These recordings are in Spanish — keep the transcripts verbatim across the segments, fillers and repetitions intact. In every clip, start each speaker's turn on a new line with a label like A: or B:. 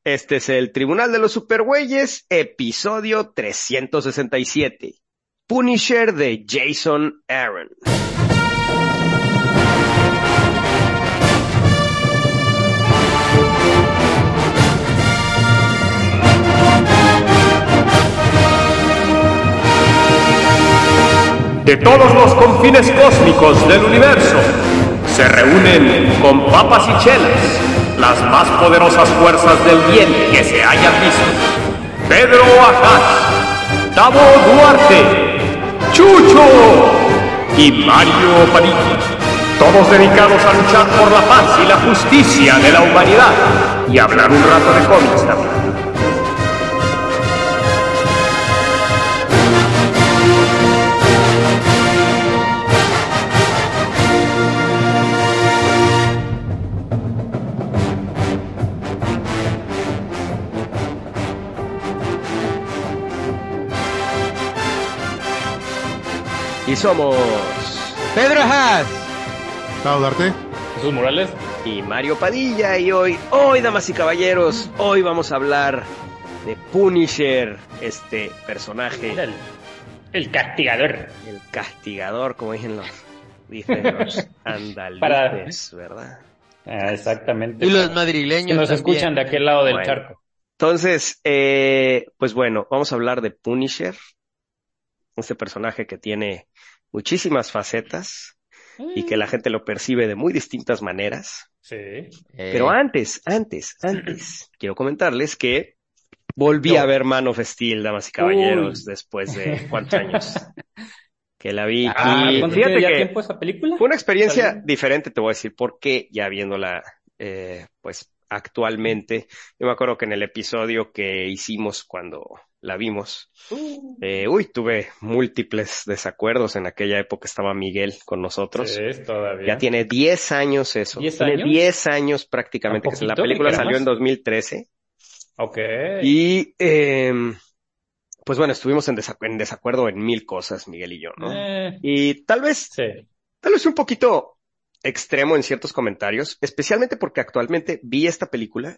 A: Este es el Tribunal de los Supergüeyes, episodio trescientos sesenta y siete. Punisher de Jason Aaron.
B: De todos los confines cósmicos del universo, se reúnen con papas y chelas las más poderosas fuerzas del bien que se hayan visto. Pedro Ajaz, Tavo Duarte, Chucho y Mario Padilla. Todos dedicados a luchar por la paz y la justicia de la humanidad y hablar un rato de cómics también.
A: Y somos
C: Pedro Haas,
D: Tavo Duarte,
E: Jesús Morales
A: y Mario Padilla. Y hoy, hoy, damas y caballeros, hoy vamos a hablar de Punisher, este personaje.
E: el, el castigador.
A: El castigador, como dicen los, dicen los andaluces,
E: Para...
A: ¿verdad?
E: Ah, exactamente.
C: y los madrileños
E: que nos
C: también.
E: escuchan de aquel lado del
A: Bueno.
E: charco.
A: Entonces, eh, pues bueno, vamos a hablar de Punisher, este personaje que tiene muchísimas facetas y que la gente lo percibe de muy distintas maneras.
E: Sí.
C: Eh,
A: Pero antes, antes, antes, quiero comentarles que volví
E: Yo.
A: a ver Man of Steel, damas y caballeros,
E: Uy.
A: después de ¿cuántos años? Que la vi.
E: Ah,
A: y
E: ¿cuánto
A: fíjate
E: tiene ya
A: que
E: tiempo esa película?
A: fue una experiencia
E: ¿Salió?
A: diferente, te voy a decir por qué, ya viéndola, eh, pues actualmente. Yo me acuerdo que en el episodio que hicimos cuando la vimos,
E: Uh,
A: eh, uy, tuve múltiples desacuerdos. En aquella época estaba Miguel con nosotros.
E: sí, es todavía.
A: Ya tiene diez años eso.
E: ¿diez
A: Tiene
E: años?
A: diez años prácticamente.
E: ¿Tan
A: Que la
E: poquito?
A: película
E: ¿Ni que era
A: salió en
E: más?
A: dos mil trece.
E: Ok.
A: Y, eh, pues bueno, estuvimos en, desacu- en desacuerdo en mil cosas, Miguel y yo, ¿no?
E: Eh,
A: Y tal vez,
E: sí.
A: tal vez un poquito extremo en ciertos comentarios, especialmente porque actualmente vi esta película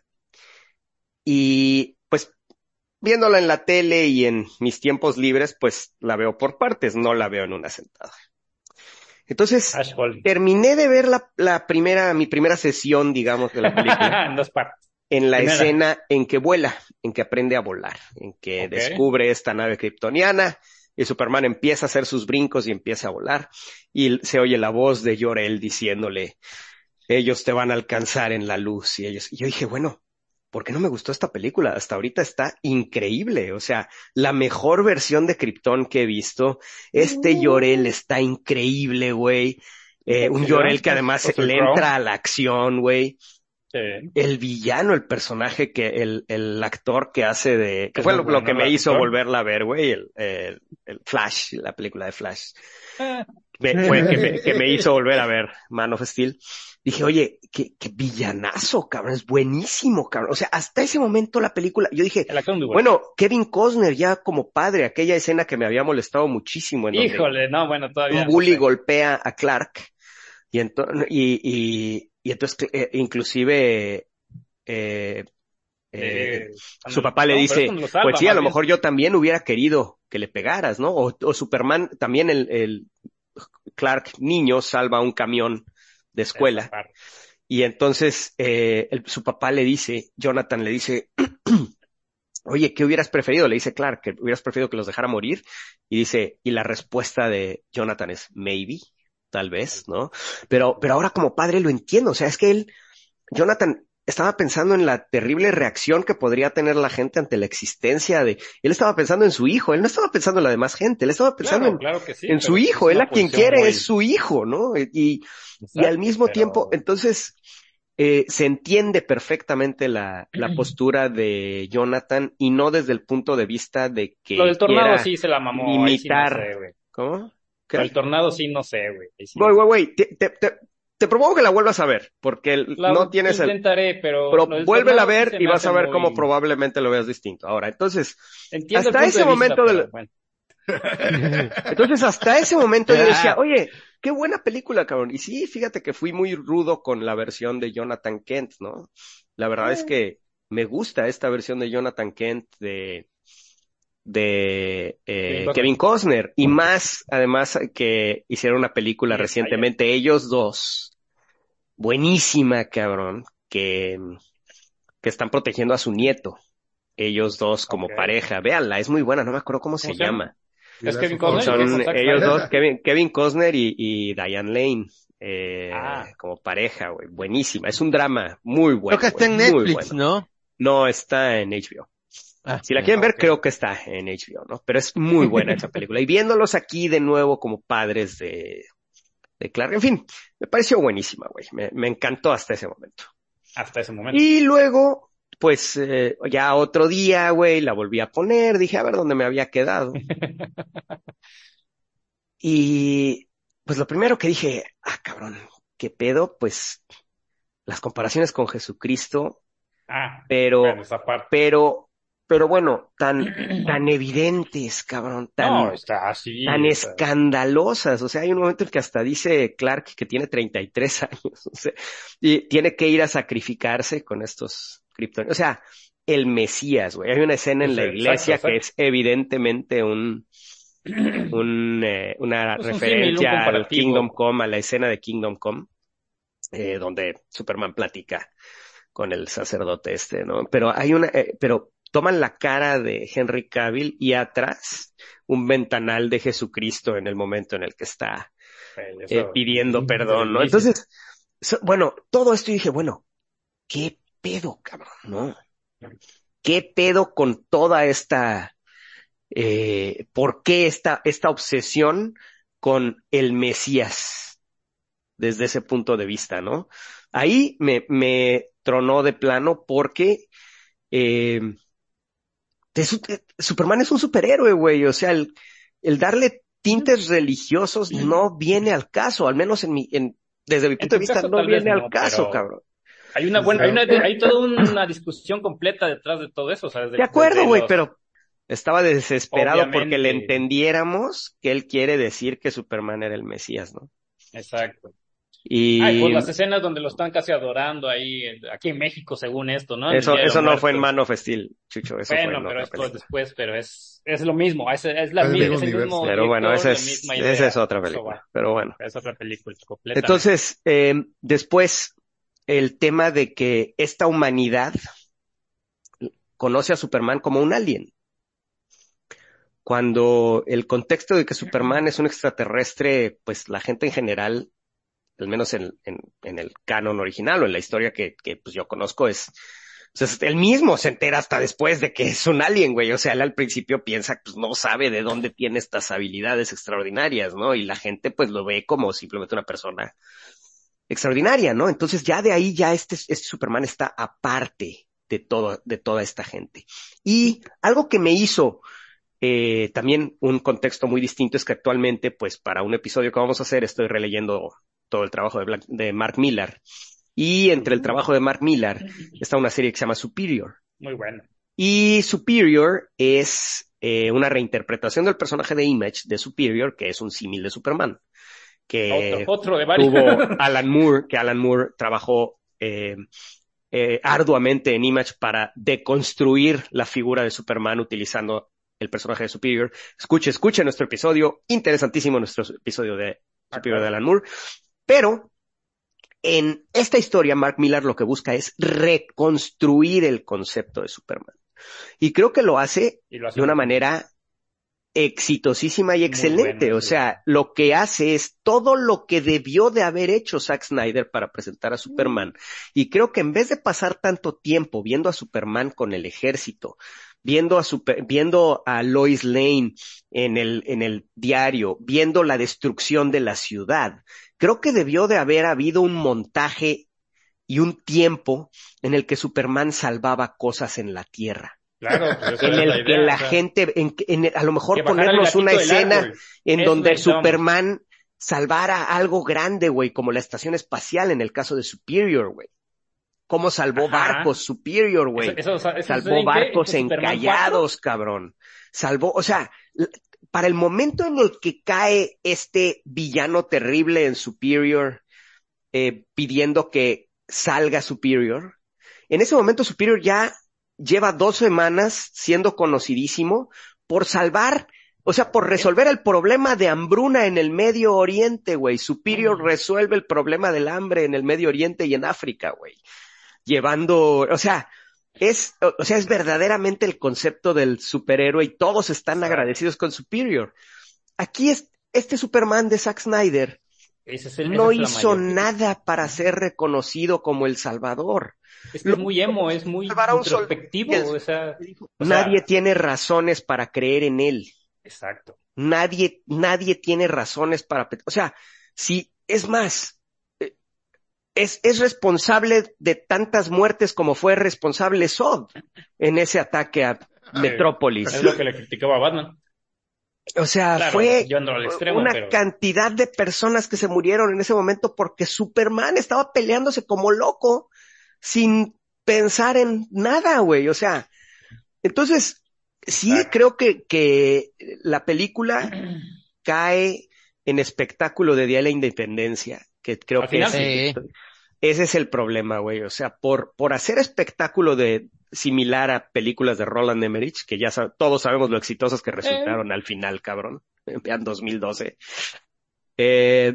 A: y, pues, viéndola en la tele y en mis tiempos libres, pues la veo por partes, no la veo en una sentada. Entonces,
E: Ash Holly.
A: terminé de ver la, la primera, mi primera sesión, digamos, de la película
E: En dos partes.
A: en la
E: Primera.
A: escena en que vuela, en que aprende a volar, en que
E: Ok.
A: descubre esta nave kryptoniana y Superman empieza a hacer sus brincos y empieza a volar y se oye la voz de Jor-El diciéndole, ellos te van a alcanzar en la luz y ellos, y yo dije, bueno, ¿por qué no me gustó esta película? Hasta ahorita está increíble, o sea, la mejor versión de Krypton que he visto. Este Jor-El está increíble, güey. Eh, un
E: Chido.
A: Jor-El que además
E: Russell
A: le
E: Crowe.
A: entra a la acción, güey.
E: Sí.
A: El villano, el personaje que, el, el actor que hace de, que
E: Es
A: fue
E: muy
A: lo, lo
E: bueno
A: que me
E: el
A: hizo
E: actor.
A: volverla a ver, güey, el, el, el Flash, la película de Flash.
E: Ah,
A: Me- fue que me, que me hizo volver a ver Man of Steel. Dije, oye, qué, qué villanazo, cabrón, es buenísimo, cabrón. O sea, hasta ese momento la película, yo dije,
E: el actor muy bueno.
A: bueno, Kevin Costner ya como padre, aquella escena que me había molestado muchísimo en donde
E: Híjole, no, bueno, todavía.
A: un
E: no
A: bully
E: sé.
A: golpea a Clark y, ento- y, y, y entonces eh, inclusive eh, eh,
E: Eh,
A: su
E: cuando-
A: papá le
E: no, pero
A: dice,
E: es cuando lo salva,
A: pues sí, a
E: más
A: lo
E: bien.
A: mejor yo también hubiera querido que le pegaras, ¿no? O, o Superman, también el, el Clark niño salva un camión de escuela
E: Esa parte.
A: y entonces eh, el- su papá le dice, Jonathan le dice, oye, ¿qué hubieras preferido? Le dice Clark, que hubieras preferido que los dejara morir. Y dice, y la respuesta de Jonathan es, maybe, tal vez, ¿no? Pero, pero ahora como padre lo entiendo, o sea, es que él, Jonathan, estaba pensando en la terrible reacción que podría tener la gente ante la existencia de, él estaba pensando en su hijo, él no estaba pensando en la demás gente, él estaba pensando
E: Claro,
A: en,
E: claro que sí,
A: en
E: pero
A: su
E: es
A: hijo,
E: una
A: él a quien
E: posición
A: quiere
E: muy-
A: es su hijo, ¿no? Y, y
E: Exacto,
A: al mismo
E: pero-
A: tiempo, entonces, eh, se entiende perfectamente la, la postura de Jonathan y no desde el punto de vista de que
E: Lo del tornado
A: quiera
E: sí se la mamó. ahí sí no
A: imitar.
E: sé, güey.
A: ¿Cómo? ¿Qué?
E: Lo del tornado sí no sé, güey. Ahí sí
A: Güey,
E: no
A: güey, güey, te, te, te, te propongo que la vuelvas a ver, porque el-
E: La
A: no tienes el...
E: intentaré, pero...
A: Pero
E: lo del
A: vuélvela a
E: tornado sí
A: ver
E: se
A: y
E: me
A: vas a
E: hace
A: ver
E: muy-
A: cómo probablemente lo veas distinto. Ahora, entonces,
E: Entiendo el
A: hasta
E: punto
A: ese
E: de vista,
A: momento
E: pero
A: del-
E: bueno.
A: entonces hasta ese momento yo
C: Ah.
A: decía, oye, qué buena película, cabrón. Y sí, fíjate que fui muy rudo con la versión de Jonathan Kent, ¿no? La verdad es que me gusta esta versión de Jonathan Kent de, de eh,
E: Kevin
A: Kevin Costner. Y más, además, que hicieron una película
E: Sí,
A: recientemente, ellos dos. Buenísima, cabrón. Que, que están protegiendo a su nieto. Ellos dos como
E: Ok.
A: pareja. Véanla, es muy buena, no me acuerdo cómo se
E: ¿Cómo se llama?
A: llama.
E: Es
D: Y
E: Kevin
D: Last of Us.
E: Costner.
A: Son
E: Zack
A: ellos
E: Snyder.
A: dos, Kevin, Kevin Costner y, y Diane Lane, eh,
E: Ah.
A: como pareja, güey. Buenísima. Es un drama muy bueno,
C: Creo que está
A: güey,
C: en
A: muy
C: Netflix,
A: bueno.
C: ¿no?
A: No, está en H B O.
C: Ah,
A: Si la
C: ya.
A: quieren ver,
E: Ok.
A: creo que está en H B O, ¿no? Pero es muy buena esa película. Y viéndolos aquí de nuevo como padres de, de Clark, en fin, me pareció buenísima, güey. Me, me encantó hasta ese momento.
E: Hasta ese momento.
A: Y luego, pues, eh, ya otro día, güey, la volví a poner, dije, a ver dónde me había quedado. Y, pues, lo primero que dije, ah, cabrón, ¿qué pedo? Pues, las comparaciones con Jesucristo,
E: Ah,
A: pero,
E: bueno, esa parte.
A: pero, pero bueno, tan, tan evidentes, cabrón, tan,
E: No, está así.
A: tan
E: o sea,
A: escandalosas. O sea, hay un momento en que hasta dice Clark que tiene treinta y tres años, o sea, y tiene que ir a sacrificarse con estos kriptonianos. O sea, el Mesías, güey. Hay una escena en la
E: Exacto,
A: iglesia que
E: exacto.
A: es evidentemente un, un, eh, una
E: Pues un símil, un
A: referencia al
E: comparativo.
A: Kingdom Come, a la escena de Kingdom Come, eh, donde Superman platica con el sacerdote este, ¿no? Pero hay una, eh, pero toman la cara de Henry Cavill y atrás un ventanal de Jesucristo en el momento en el que está
E: Eh,
A: eh,
E: eso,
A: pidiendo
E: desde el
A: perdón, ¿no?
E: inicio.
A: Entonces, so- bueno, todo esto y dije, bueno, ¿qué pedo, cabrón? ¿No? ¿Qué pedo con toda esta, eh, por qué esta, esta obsesión con el Mesías desde ese punto de vista, ¿no? Ahí me, me tronó de plano porque eh, de su- eh, Superman es un superhéroe, güey. O sea, el, el darle tintes religiosos no viene al caso, al menos en mi, en, desde mi
E: En
A: punto de
E: tu
A: vista
E: caso
A: no
E: tal vez
A: viene al
E: no,
A: caso,
E: pero
A: cabrón.
E: hay una buena, hay una, hay toda una discusión completa detrás de todo eso, o sea, desde,
A: De acuerdo,
E: desde
A: güey,
E: los,
A: pero estaba desesperado porque le
E: obviamente,
A: entendiéramos que él quiere decir que Superman era el Mesías, ¿no?
E: exacto. Ay,
A: Y
E: pues las escenas donde lo están casi adorando ahí, en- aquí en México, según esto, ¿no? En el
A: eso,
E: Día de los
A: eso no fue en
E: Muertos.
A: Man of Steel, Chucho, eso fue
E: Bueno,
A: en
E: pero
A: otra
E: esto es
A: película.
E: después, pero es, es lo mismo, es, es la
D: Es el
E: mi-
D: mismo
E: es el
D: universo.
E: mismo
A: Pero bueno,
E: director,
A: esa
E: la
A: es,
E: misma
A: esa
E: idea.
A: es otra
E: Eso
A: película,
E: va,
A: pero bueno.
E: es otra película, completamente.
A: Entonces, eh, después, el tema de que esta humanidad conoce a Superman como un alien, cuando el contexto de que Superman es un extraterrestre, pues la gente en general, al menos en, en, en el canon original o en la historia que, que pues yo conozco, es, o sea, él mismo se entera hasta después de que es un alien, güey. O sea, él al principio piensa, pues no sabe de dónde tiene estas habilidades extraordinarias, ¿no? Y la gente pues lo ve como simplemente una persona extraordinaria, ¿no? Entonces ya de ahí ya este, este Superman está aparte de todo, de toda esta gente. Y algo que me hizo eh, también un contexto muy distinto es que actualmente, pues para un episodio que vamos a hacer, estoy releyendo todo el trabajo de, Black, de Mark Millar. Y entre el trabajo de Mark Millar está una serie que se llama Superior.
E: Muy bueno.
A: Y Superior es eh, una reinterpretación del personaje de Image de Superior, que es un símil de Superman. Que
E: Otro, otro de varios.
A: tuvo Alan Moore, que Alan Moore trabajó eh, eh, arduamente en Image para deconstruir la figura de Superman utilizando el personaje de Superior. Escuche, escuche nuestro episodio, interesantísimo nuestro episodio de Superior de Alan Moore. Pero en esta historia, Mark Millar lo que busca es reconstruir el concepto de Superman. Y creo que lo hace,
E: Y lo hace
A: de una
E: muy bien.
A: manera exitosísima y excelente.
E: bueno,
A: o
E: sí.
A: sea, lo que hace es todo lo que debió de haber hecho Zack Snyder para presentar a Superman. Y creo que en vez de pasar tanto tiempo viendo a Superman con el ejército, viendo a super, viendo a Lois Lane en el, en el diario, viendo la destrucción de la ciudad, creo que debió de haber habido un montaje y un tiempo en el que Superman salvaba cosas en la tierra.
E: Claro, pues esa
A: En
E: es la
A: el que
E: idea,
A: la
E: o sea,
A: gente, en, en- a lo mejor
E: que bajara el
A: ponernos una
E: gatito del
A: escena
E: árbol.
A: en
E: Eso
A: donde
E: necesitamos.
A: Superman salvara algo grande, güey, como la estación espacial en el caso de Superior, güey. Cómo salvó
E: Ajá.
A: barcos Superior,
E: Eso,
A: güey.
E: eso, eso, eso
A: Salvó
E: ¿en qué? ¿En
A: barcos
E: qué Superman
A: encallados, cabrón. Salvó, o sea, l- para el momento en el que cae este villano terrible en Superior, eh, pidiendo que salga Superior, en ese momento Superior ya lleva dos semanas siendo conocidísimo por salvar, o sea, por resolver el problema de hambruna en el Medio Oriente, güey. Superior mm. resuelve el problema del hambre en el Medio Oriente y en África, güey. Llevando, o sea, es, o sea, es verdaderamente el concepto del superhéroe y todos están sí. agradecidos con Superior. Aquí es, este Superman de Zack Snyder ese es el, no hizo nada para ser reconocido como el Salvador.
E: Es, que es muy emo, es muy introspectivo. O sea, o
A: nadie
E: sea...
A: tiene razones para creer en él.
E: Exacto.
A: Nadie, nadie tiene razones para, o sea, si, es más, es, es responsable de tantas muertes como fue responsable Zod en ese ataque a Metrópolis.
E: Es lo que le criticaba a Batman.
A: O sea,
E: claro,
A: fue
E: extremo,
A: una
E: pero...
A: cantidad de personas que se murieron en ese momento porque Superman estaba peleándose como loco sin pensar en nada, güey. O sea, entonces, sí claro. creo que, que la película cae en espectáculo de Día de la Independencia, que creo
E: Al
A: que
E: final,
A: es,
E: sí.
A: ese es el problema, güey. O sea, por, por hacer espectáculo de similar a películas de Roland Emmerich, que ya sab- todos sabemos lo exitosos que resultaron eh. al final, cabrón. Vean dos mil doce. Eh,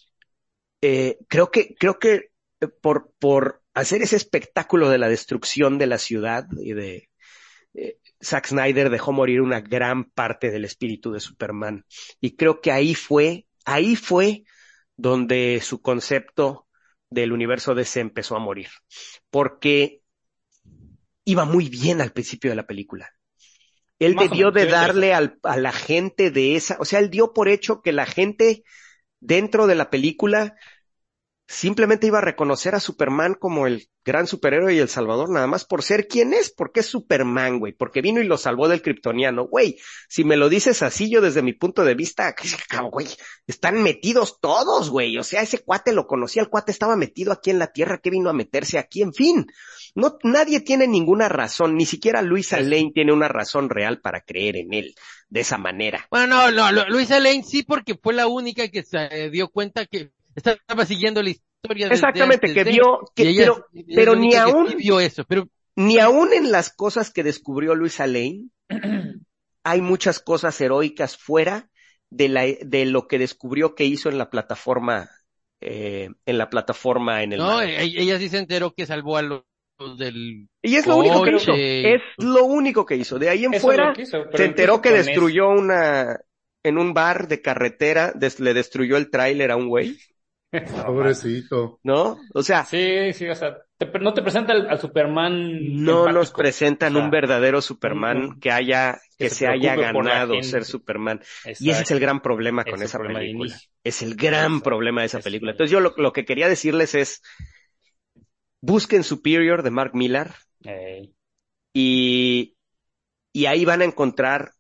A: eh, creo que, creo que por, por hacer ese espectáculo de la destrucción de la ciudad y de, eh, Zack Snyder dejó morir una gran parte del espíritu de Superman. Y creo que ahí fue, ahí fue donde su concepto del universo D C empezó a morir. Porque iba muy bien al principio de la película. Él Más debió de darle al, a la gente de esa, o sea, él dio por hecho que la gente dentro de la película simplemente iba a reconocer a Superman como el gran superhéroe y el salvador, nada más por ser quien es, porque es Superman, güey, porque vino y lo salvó del kryptoniano, güey. Si me lo dices así, yo desde mi punto de vista, güey, están metidos todos, güey. O sea, ese cuate lo conocía, el cuate estaba metido aquí en la Tierra, que vino a meterse aquí, en fin. No, nadie tiene ninguna razón, ni siquiera Luisa Lane tiene una razón real para creer en él de esa manera.
C: Bueno, no, no, no Luisa Lane sí, porque fue la única que se dio cuenta que estaba siguiendo la historia.
A: Exactamente,
C: desde,
A: que
C: desde,
A: vio, que,
C: ella,
A: pero, pero ni aún,
C: vio eso, pero,
A: ni aún en las cosas que descubrió Luisa Lane, hay muchas cosas heroicas fuera de la, de lo que descubrió que hizo en la plataforma, eh, en la plataforma en el
C: No,
A: mar.
C: ella sí se enteró que salvó a los del
A: Y es lo
C: coche.
A: único que hizo, es lo único que hizo. De ahí en
E: Eso
A: fuera,
E: hizo,
A: se enteró que destruyó eso. una, en un bar de carretera, des, le destruyó el tráiler a un güey.
D: Pobrecito.
A: ¿No? O sea.
E: Sí, sí, o sea, te, no te presenta al, al Superman.
A: No empático. Nos presentan o sea, un verdadero Superman un, un, que haya, que, que se, se haya ganado ser Superman. Exacto. Y ese es el gran problema con es esa problema película. Es el gran Exacto. problema de esa película. Entonces yo lo, lo que quería decirles es, busquen Superior de Mark Millar.
E: Hey.
A: Y, y ahí van a encontrar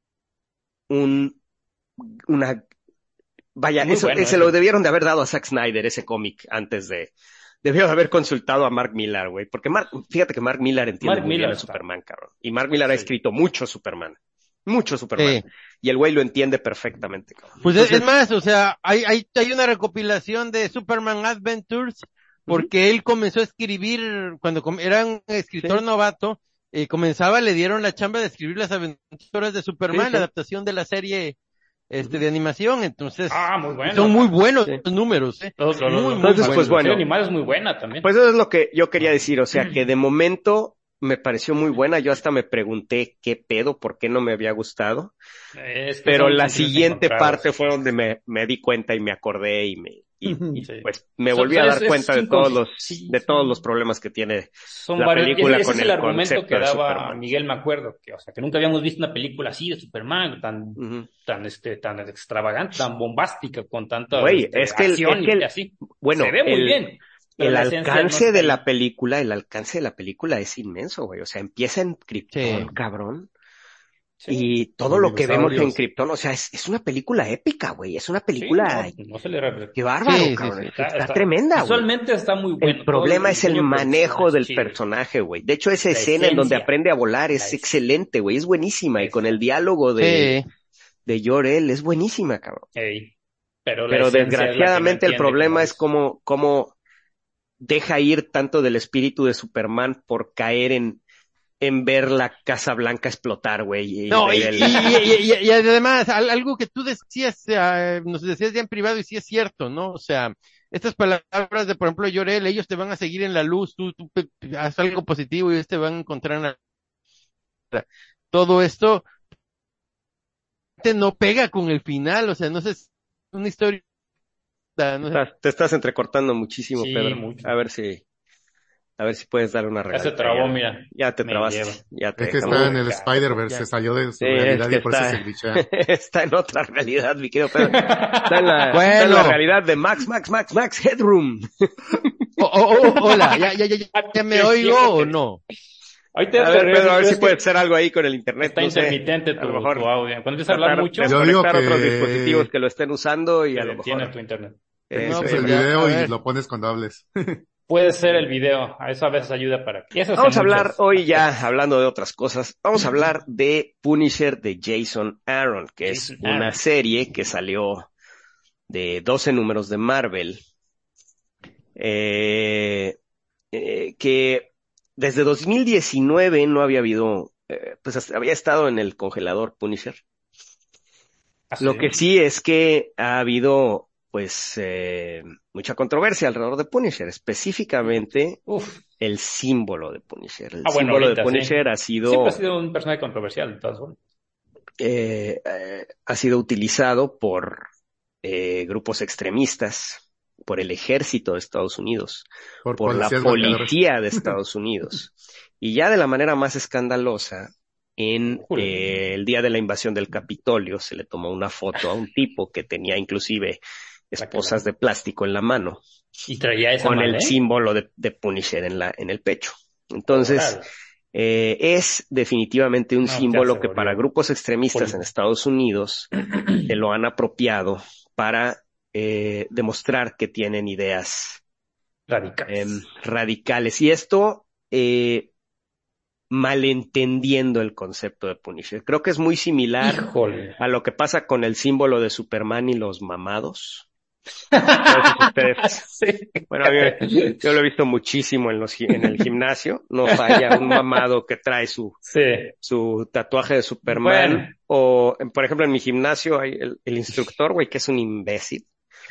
A: un, una, Vaya, eso, bueno, se lo debieron de haber dado a Zack Snyder, ese cómic, antes de... Debió de haber consultado a Mark Millar, güey. Porque Mark, fíjate que Mark Millar entiende Mark muy Millar bien a Superman, cabrón. Y Mark Millar sí. ha escrito mucho Superman. Mucho Superman. Sí. Y el güey lo entiende perfectamente, cabrón.
C: Pues Entonces, es más, o sea, hay, hay, hay una recopilación de Superman Adventures, porque uh-huh. él comenzó a escribir, cuando era un escritor sí. novato, eh, comenzaba, le dieron la chamba de escribir las aventuras de Superman, sí, sí. la adaptación de la serie... este de animación, entonces
E: ah, muy bueno.
C: son muy buenos sí. los números, ¿eh?
E: Los, los,
A: muy, entonces, muy pues bueno,
E: la animada es muy buena también.
A: Pues eso es lo que yo quería decir, o sea, que de momento me pareció muy buena, yo hasta me pregunté qué pedo, por qué no me había gustado, es que pero la siguiente parte fue donde me, me di cuenta y me acordé y me y, y sí. pues me so, volví so, a dar es, cuenta es de todos los sí, de todos los problemas que tiene
E: son
A: la
E: varios,
A: película
E: ese,
A: con
E: ese
A: el,
E: es el argumento que daba
A: Superman.
E: Miguel, me acuerdo, que o sea, que nunca habíamos visto una película así de Superman tan uh-huh. tan este tan extravagante, tan bombástica, con tanta
A: Güey,
E: este,
A: es que el,
E: acción
A: es que el,
E: y así.
A: Bueno,
E: se ve muy
A: el,
E: bien.
A: El alcance no de la película, el alcance de la película es inmenso, güey. O sea, empieza en Krypton, sí. cabrón. Sí. Y todo lo que vemos en Krypton, o sea, es, es una película épica, güey. Es una película...
E: Sí, no, no se le re...
A: Qué bárbaro, sí, cabrón. Sí, está, está, está tremenda, güey.
E: Visualmente está muy bueno.
A: El problema es el manejo del chido. personaje, güey. De hecho, esa la escena esencia. en donde aprende a volar es la excelente, güey. Es buenísima. Y con el diálogo de, de Jor-El es buenísima, cabrón.
E: Hey. Pero,
A: Pero desgraciadamente el problema es como, como deja ir tanto del espíritu de Superman por caer en en ver la Casa Blanca explotar, güey. Y,
C: No, y,
A: el...
C: y, y, y, y además, algo que tú decías, uh, nos decías ya en privado y sí es cierto, ¿no? O sea, estas palabras de, por ejemplo, Llorel, ellos te van a seguir en la luz, tú, tú haz algo positivo y ellos te van a encontrar en la... Todo esto no pega con el final, o sea, no sé, es una historia... No sé.
A: Te estás entrecortando muchísimo,
E: sí,
A: Pedro.
E: Mucho.
A: A ver si... A ver si puedes dar una regalada.
E: Ya se trabó,
A: ya,
E: mira.
A: Ya te
E: Me
A: trabaste.
E: lleva.
A: Ya te
D: Es que
A: dejamos.
D: está en el Spider-Verse, se salió de su
A: Sí,
D: realidad
A: es que
D: y por
A: está,
D: eso se glitchea.
A: está en otra realidad, mi querido Pedro. Está en la,
C: Bueno.
A: está en la realidad de Max, Max, Max, Max Headroom.
C: Oh, oh, oh, hola, ¿ya, ya, ya, ya, ya me oigo o no?
E: Ahorita
A: A ver,
E: regreso,
A: Pedro, a ver
E: es
A: si
E: que
A: puede hacer algo ahí con el internet.
E: Está
A: no sé.
E: intermitente
A: A
E: tu,
A: lo mejor
E: tu audio. Cuando empiezas a hablar
A: tratar
E: mucho,
A: de
D: Yo digo
A: desconectar
D: que-
A: otros dispositivos que lo estén usando y
E: te
A: a lo
E: detiene
A: mejor.
E: tu internet.
A: eh,
C: No,
D: Pues
A: sí,
C: pues
D: el
C: ya,
D: video
C: a
D: y
C: ver.
D: lo pones cuando hables.
E: Puede ser el video, a eso a veces ayuda para que... Eso
A: Vamos
E: hace
A: a hablar
E: muchas-
A: hoy ya, hablando de otras cosas, vamos a hablar de Punisher de Jason Aaron, que es
E: Jason
A: una
E: Aaron.
A: serie que salió de doce números de Marvel, eh, eh, que desde dos mil diecinueve no había habido, eh, pues hasta había estado en el congelador Punisher.
E: Así.
A: Lo que sí es que ha habido, pues, eh, mucha controversia alrededor de Punisher, específicamente
E: Uf,
A: el símbolo de Punisher. El
E: Ah, bueno,
A: símbolo
E: ahorita,
A: de Punisher
E: sí.
A: ha sido,
E: siempre ha sido un personaje controversial, de todas formas.
A: eh, eh, ha sido utilizado por eh, grupos extremistas, por el ejército de Estados Unidos,
D: Por,
A: por la
D: policías golpeadores.
A: policía de Estados Unidos, y ya de la manera más escandalosa, en
E: Jule.
A: eh, el día de la invasión del Capitolio se le tomó una foto a un tipo que tenía inclusive esposas de plástico en la mano,
E: Y traía esa
A: con
E: madre.
A: el símbolo de, de Punisher en la, en el pecho. Entonces,
E: Órale.
A: eh, es definitivamente un
E: No, ya
A: símbolo
E: se
A: que
E: volvió
A: para grupos extremistas
E: político.
A: en Estados Unidos se lo han apropiado para eh, demostrar que tienen ideas
E: Radicales.
A: eh, radicales. Y esto, eh, malentendiendo el concepto de Punisher. Creo que es muy similar
E: Híjole.
A: a lo que pasa con el símbolo de Superman y los mamados. Entonces, ustedes,
E: Sí.
A: bueno, a mí, yo lo he visto muchísimo en los gi- en el gimnasio. No falla un mamado que trae su
E: Sí.
A: su tatuaje de Superman.
E: Bueno.
A: O, en- por ejemplo, en mi gimnasio hay el, el instructor, güey, que es un imbécil.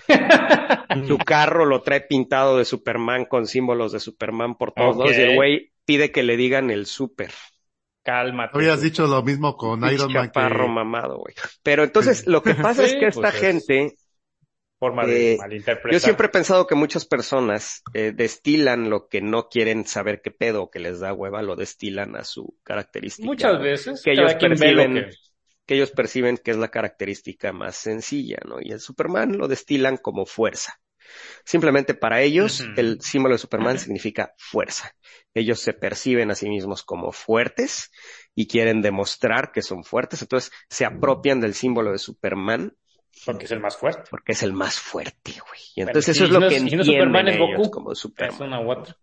A: Su carro lo trae pintado de Superman con símbolos de Superman por todos
E: Ok.
A: lados y el güey pide que le digan el super.
E: Cálmate.
D: Habías dicho lo mismo con
A: Pinche
D: Iron Man que...
A: chaparro mamado, güey. Pero entonces lo que pasa
E: Sí,
A: es que esta
E: pues es-
A: gente,
E: Forma de
A: eh,
E: malinterpretar.
A: yo siempre he pensado que muchas personas eh, destilan lo que no quieren saber qué pedo, que les da hueva, lo destilan a su característica.
E: Muchas veces.
A: que
E: cada
A: ellos
E: quien ve lo
A: perciben,
E: que...
A: que ellos perciben que es la característica más sencilla, ¿no? Y el Superman lo destilan como fuerza. Simplemente para ellos,
E: Ujú.
A: el símbolo de Superman significa fuerza. Ellos se perciben a sí mismos como fuertes y quieren demostrar que son fuertes, entonces se apropian del símbolo de Superman
E: Porque es el más fuerte.
A: porque es el más fuerte, güey. Y
E: Bueno,
A: entonces
E: sí,
A: eso es
E: si
A: lo
E: no
A: que
E: es- si no
A: entienden
E: Superman es
A: ellos
E: Goku,
A: como Superman.
E: Es una u otra.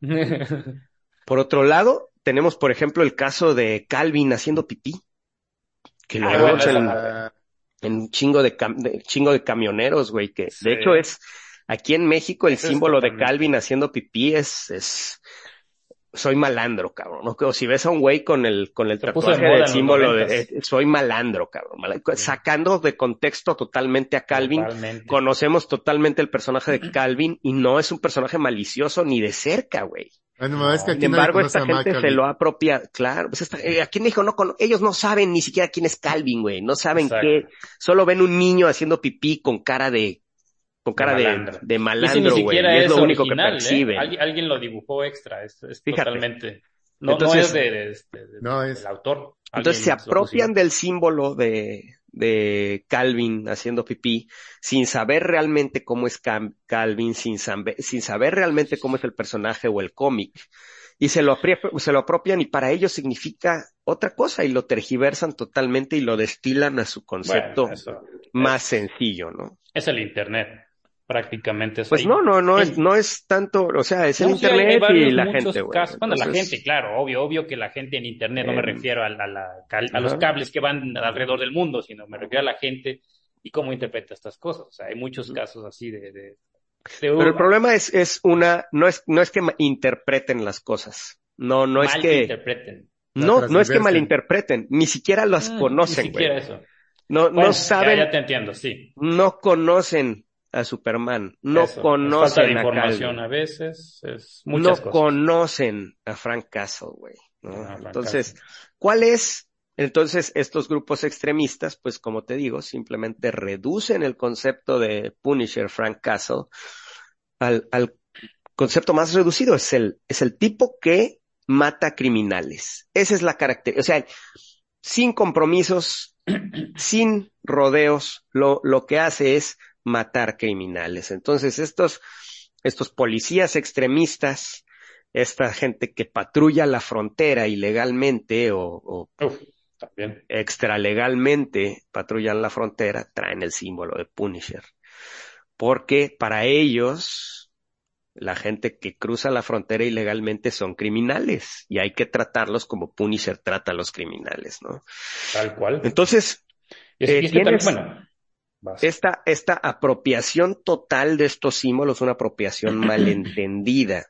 A: Por otro lado, tenemos por ejemplo el caso de Calvin haciendo pipí, que lo
E: Ah,
A: vemos
E: bueno, esa
A: en,
E: madre.
A: en un chingo de, cam- de- chingo de camioneros, güey, que
E: Sí.
A: de hecho es, aquí en México el
E: Ese es
A: símbolo de
E: totalmente-
A: Calvin haciendo pipí es, es, soy malandro, cabrón, ¿no? O si ves a un güey con el, con el
E: Se puso de
A: tatuaje
E: moda
A: del
E: en los
A: símbolo de,
E: noventas.
A: eh, soy malandro, cabrón, mal- sacando de contexto totalmente a Calvin,
E: Totalmente.
A: conocemos totalmente el personaje de Calvin y no es un personaje malicioso ni de cerca, güey.
D: Bueno, es que
A: Sin
D: aquí nadie
A: embargo,
D: conoce
A: esta
D: a
A: gente
D: Michael
A: se
D: y-
A: lo apropia, claro, pues esta- eh, aquí en México no cono- ellos no saben ni siquiera quién es Calvin, güey, no saben
E: Exacto.
A: qué, solo ven un niño haciendo pipí con cara de, con cara de,
E: malandro.
A: de
E: Y ese ni
A: malandro, güey,
E: siquiera
A: y es
E: es
A: lo único
E: original,
A: que
E: ¿eh?
A: perciben.
E: Alguien, alguien lo dibujó extra, es, es
A: Fíjate.
E: totalmente... No,
A: Entonces-
E: no es de, de- de- de-
D: No es.
E: del autor.
A: Entonces se
E: Alguien lo
A: apropian
E: consiguió.
A: del símbolo de, de Calvin haciendo pipí sin saber realmente cómo es Cam- Calvin, sin, saber- sin saber realmente cómo es el personaje o el cómic. Y se lo, apri- se lo apropian y para ellos significa otra cosa y lo tergiversan totalmente y lo destilan a su concepto
E: Bueno, eso
A: más
E: es,
A: sencillo, ¿no?
E: es el internet, prácticamente.
A: Pues
E: Ahí-
A: no, no, no
E: hay-
A: es, no es tanto, o sea, es el
E: No, sí, hay- hay
A: internet y
E: varios,
A: la
E: muchos
A: gente, güey.
E: casos. Bueno, la
A: Entonces,
E: gente, claro, obvio, obvio que la gente en internet, no me
A: Eh,
E: refiero a, la- a la- a los
A: ajá.
E: cables que van alrededor del mundo, sino me refiero a la gente y cómo interpreta estas cosas. O sea, hay muchos casos así de... de, de-
A: Pero el problema es, es una, no es, no es que ma- interpreten las cosas. No, no es
E: mal
A: que,
E: interpreten.
A: No, no es que malinterpreten, ni siquiera las
E: Mm,
A: conocen,
E: ni
A: güey.
E: siquiera eso.
A: No,
E: Bueno,
A: no saben,
E: ya, ya te entiendo, sí.
A: no conocen a Superman, no
E: Eso. Es falta de
A: conocen a
E: información
A: Calvin,
E: a veces, es
A: no
E: muchas cosas.
A: conocen a Frank Castle, güey, ¿no?
E: Ah, Frank
A: Entonces,
E: Castle.
A: ¿cuál es? Entonces, estos grupos extremistas, pues como te digo, simplemente reducen el concepto de Punisher Frank Castle al, al concepto más reducido. Es el, es el tipo que mata criminales. Esa es la característica. O sea, sin compromisos, sin rodeos, lo, lo que hace es matar criminales. Entonces, estos, estos policías extremistas, esta gente que patrulla la frontera ilegalmente o, o
E: Uf, también.
A: extralegalmente patrullan la frontera, traen el símbolo de Punisher. Porque para ellos, la gente que cruza la frontera ilegalmente son criminales y hay que tratarlos como Punisher trata a los criminales, ¿no?
E: Tal cual.
A: Entonces,
E: Y es,
A: eh,
E: y es que tal,
A: tienes
E: bueno, vas.
A: esta, esta apropiación total de estos símbolos, una apropiación malentendida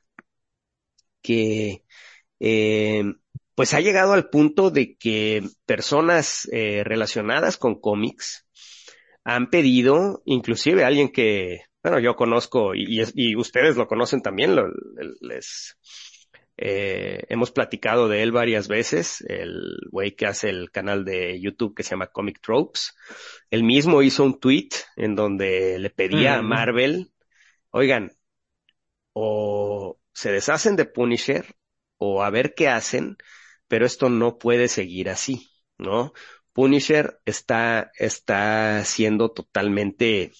A: que eh, pues ha llegado al punto de que personas eh, relacionadas con cómics han pedido, inclusive alguien que, bueno, yo conozco y, y, es- y ustedes lo conocen también, lo- les eh, hemos platicado de él varias veces, el güey que hace el canal de YouTube que se llama Comic Tropes. Él mismo hizo un tweet en donde le pedía a
E: Mm,
A: Marvel, oigan, o se deshacen de Punisher o a ver qué hacen, pero esto no puede seguir así, ¿no? Punisher está, está siendo totalmente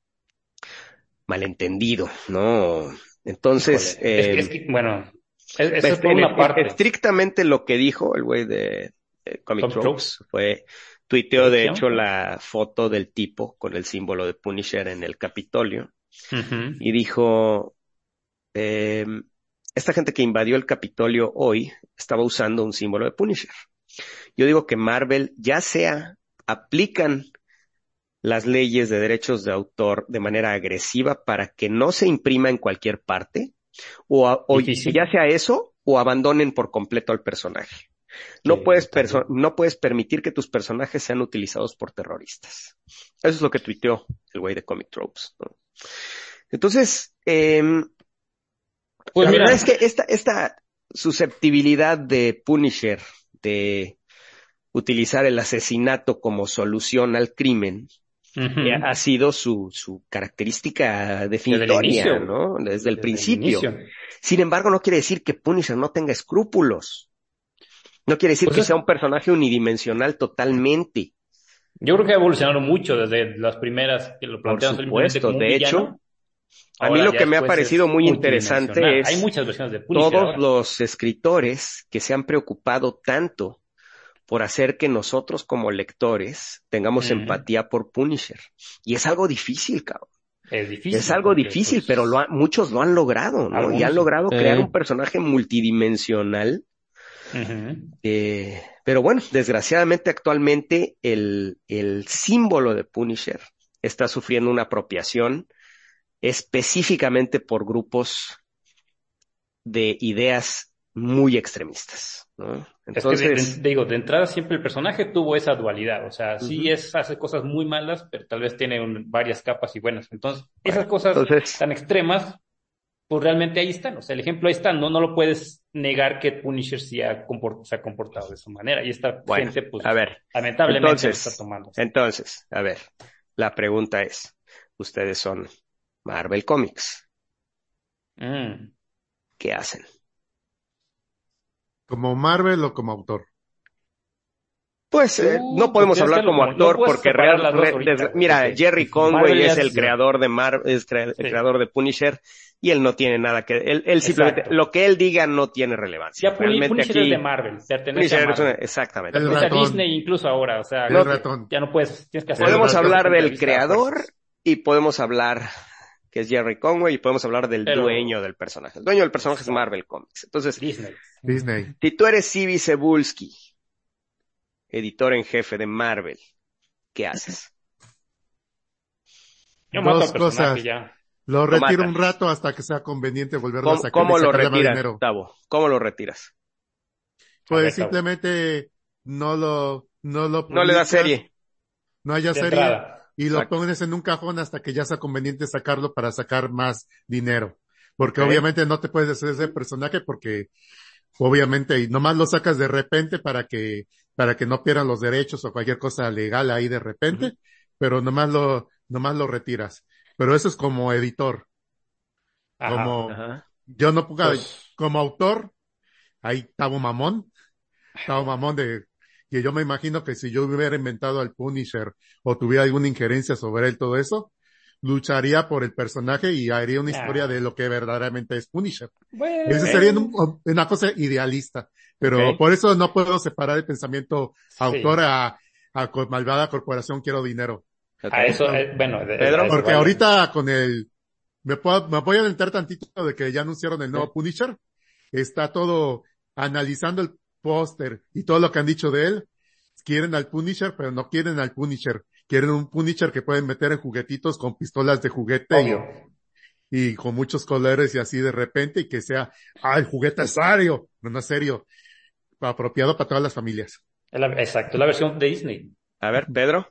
A: malentendido, ¿no? Entonces,
E: híjole. Es que, es
A: eh,
E: que, bueno, es- eso es
A: pues,
E: por
A: en-
E: una
A: en-
E: parte.
A: estrictamente lo que dijo el güey de eh, Comic
E: Comic
A: Tropes
E: Tropes.
A: fue, tuiteó de
E: Producción.
A: hecho la foto del tipo con el símbolo de Punisher en el Capitolio
E: Ujú.
A: y dijo, eh, esta gente que invadió el Capitolio hoy estaba usando un símbolo de Punisher. Yo digo que Marvel ya sea aplican las leyes de derechos de autor de manera agresiva para que no se imprima en cualquier parte, o, a- o
E: Difícil.
A: ya sea eso, o abandonen por completo al personaje. No
E: Sí,
A: puedes,
E: también.
A: perso- no puedes permitir que tus personajes sean utilizados por terroristas. Eso es lo que tuiteó el güey de Comic Tropes, ¿no? Entonces, em,
E: Pues
A: la
E: mira,
A: verdad es que esta, esta susceptibilidad de Punisher, de utilizar el asesinato como solución al crimen,
E: ujú,
A: eh, ha sido su, su característica
E: desde el
A: definitoria,
E: inicio,
A: ¿no? Desde el
E: desde el
A: principio.
E: inicio.
A: Sin embargo, no quiere decir que Punisher no tenga escrúpulos. No quiere decir
E: Pues
A: que
E: es-
A: sea un personaje unidimensional totalmente.
E: yo creo que ha evolucionado mucho desde las primeras que lo
A: Por
E: plantean simplemente
A: supuesto.
E: como un
A: De
E: villano.
A: hecho, a mí
E: Ahora
A: lo
E: ya
A: que me ha
E: después
A: parecido
E: es
A: muy interesante
E: multidimensional. Hay
A: es
E: muchas versiones de Punisher
A: todos
E: ahora.
A: los escritores que se han preocupado tanto por hacer que nosotros como lectores tengamos
E: Ujú.
A: empatía por Punisher. Y es algo difícil, cabrón.
E: Es difícil.
A: Es algo
E: porque,
A: difícil,
E: pues,
A: pero lo ha- muchos lo han logrado, ¿no? Y
E: algunos
A: han
E: sí.
A: logrado
C: Sí.
A: crear un personaje multidimensional.
E: Ujú.
A: eh, pero bueno, desgraciadamente actualmente el, el símbolo de Punisher está sufriendo una apropiación específicamente por grupos de ideas muy extremistas, ¿no?
E: Es que, de,
A: Entonces,
E: de- digo, de entrada siempre el personaje tuvo esa dualidad. O sea, sí
A: ujú,
E: es, hace cosas muy malas, pero tal vez tiene un- varias capas y buenas. Entonces, esas
A: bueno,
E: cosas
A: entonces,
E: tan extremas, pues realmente ahí están. O sea, el ejemplo ahí está. No, no lo puedes negar que Punisher sí ha comport- se ha comportado de esa manera. Y esta
A: bueno,
E: gente, pues,
A: a ver,
E: lamentablemente lo está
A: entonces,
E: tomando.
A: entonces, a ver, la pregunta es, ustedes son Marvel Comics,
E: Mm.
A: ¿qué hacen?
D: ¿Como Marvel o como autor?
A: Pues eh,
E: Tú,
A: no
E: pues
A: podemos
E: tienes que
A: hablar
E: verlo
A: como
E: como, no
A: actor
E: puedes
A: porque
E: separar
A: real,
E: las dos
A: re-
E: ahorita,
A: desgra-
E: güey,
A: mira,
E: porque
A: Jerry Conway
E: Marvel ya
A: es el
E: es-
A: creador de Mar, es crea- el
E: Sí.
A: creador de Punisher y él no tiene nada que, él, él simplemente,
E: Exacto.
A: lo que él diga no tiene relevancia.
E: Ya Puni-
A: Realmente
E: Punisher es de
A: aquí,
E: Marvel, pertenece
A: Punisher
E: a
A: es una-
E: Marvel.
A: exactamente.
D: El
E: Pertenece a
D: ratón.
E: Disney incluso ahora, o sea,
D: El
E: no-
D: ratón.
E: ya no puedes, tienes que hacer
A: Podemos
D: ratón.
A: hablar del
E: entrevista a
A: creador
E: fuerzas.
A: y podemos hablar que es Jerry Conway y podemos hablar del
E: Pero-
A: dueño del personaje. El dueño del personaje es
E: Exacto.
A: Marvel Comics. Entonces,
E: Disney.
D: Disney.
A: si tú eres Cibi Cebulski, editor en jefe de Marvel, ¿qué haces?
E: Yo mato
D: Dos
E: al personaje
D: cosas.
E: ya.
D: Lo
A: Lo
D: retiro
A: matas.
D: un rato hasta que sea conveniente volverlo a
A: ¿Cómo,
D: sacar
A: cómo
D: y
A: lo
D: sacarle más
A: retiras,
D: dinero.
A: Gustavo? ¿Cómo lo retiras?
D: Pues simplemente no lo, no lo
A: No le da
D: publicas,
A: serie.
D: no haya
E: De
D: serie,
E: entrada.
D: y lo
A: Exacto.
D: pones en un cajón hasta que ya sea conveniente sacarlo para sacar más dinero. Porque
A: Ok.
D: obviamente no te puedes hacer ese personaje porque obviamente y nomás lo sacas de repente para que, para que no pierdan los derechos o cualquier cosa legal ahí de repente,
A: Ujú.
D: pero nomás lo, nomás lo retiras. Pero eso es como editor,
E: Ajá.
D: como
A: Ajá.
D: yo no ponga,
E: Pues,
D: como autor, ahí estaba mamón, estaba mamón de, que yo me imagino que si yo hubiera inventado al Punisher o tuviera alguna injerencia sobre él, todo eso, lucharía por el personaje y haría una historia de
E: ah,
D: lo que verdaderamente es Punisher. Ese sería
E: bueno,
D: un- una cosa idealista, pero
E: ok.
D: por eso no puedo separar el pensamiento autor
E: Sí.
D: a, a co- malvada corporación quiero dinero.
A: Ok.
E: A eso,
D: No,
E: eh, bueno, de- a
A: Pedro.
E: eso
D: porque
E: vaya.
D: ahorita con el, me puedo, me voy a aventar tantito de que ya anunciaron el nuevo
A: Sí.
D: Punisher. Está todo analizando el póster y todo lo que han dicho de él. Quieren al Punisher, pero no quieren al Punisher. Quieren un Punisher que pueden meter en juguetitos con pistolas de juguete y,
E: Obvio.
D: y con muchos colores y así de repente y que sea, ah, el juguete es serio, no, no es serio, apropiado para todas las familias.
E: Es la- exacto, es la versión de Disney.
A: A ver, Pedro.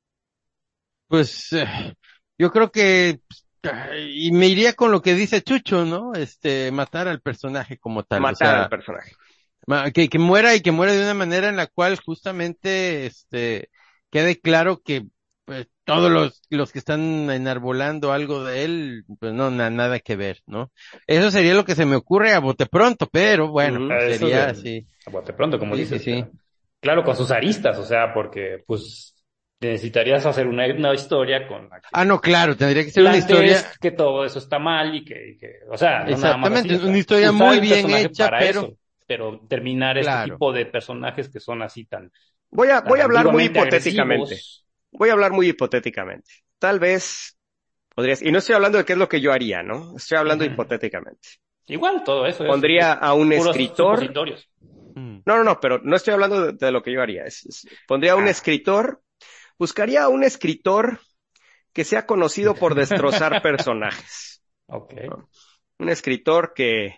C: Pues, eh, yo creo que, y me iría con lo que dice Chucho, ¿no? Este, matar al personaje como tal, o
A: Matar al
C: sea,
A: personaje.
C: ma- que, que muera y que muera de una manera en la cual justamente, este, quede claro que, pues, todos los, los que están enarbolando algo de él, pues no, na- nada que ver, ¿no? Eso sería lo que se me ocurre a bote pronto, pero bueno,
A: Ujú.
E: Eso
C: sería
E: de,
C: así.
E: a bote pronto, como
C: Sí, sí,
E: dices,
C: sí.
E: pero claro, con sus aristas, o sea, porque pues necesitarías hacer una, una historia con la que
C: Ah, no, claro, tendría que ser una historia,
E: plantees que todo eso está mal y que, y que, o sea, no nada más así,
C: exactamente,
E: o sea,
C: una historia
E: usar
C: muy
E: el
C: bien
E: personaje
C: hecha,
E: para
C: pero,
E: eso, pero terminar este
C: claro.
E: tipo de personajes que son así tan,
A: Voy a,
E: tan
A: voy a hablar muy
E: ambiguamente
A: hipotéticamente.
E: agresivos.
A: Voy a hablar muy hipotéticamente. Tal vez podrías, y no estoy hablando de qué es lo que yo haría, ¿no? Estoy hablando
E: Ujú.
A: hipotéticamente.
E: Igual, todo eso es,
A: Pondría
E: es
A: a un
E: puros
A: escritor.
E: supositorios.
C: Mm.
A: No, no, no, pero no estoy hablando de, de lo que yo haría. Es- es- pondría a un
E: Ah.
A: escritor, buscaría a un escritor que sea conocido por destrozar personajes,
E: Ok.
A: ¿no? Un escritor que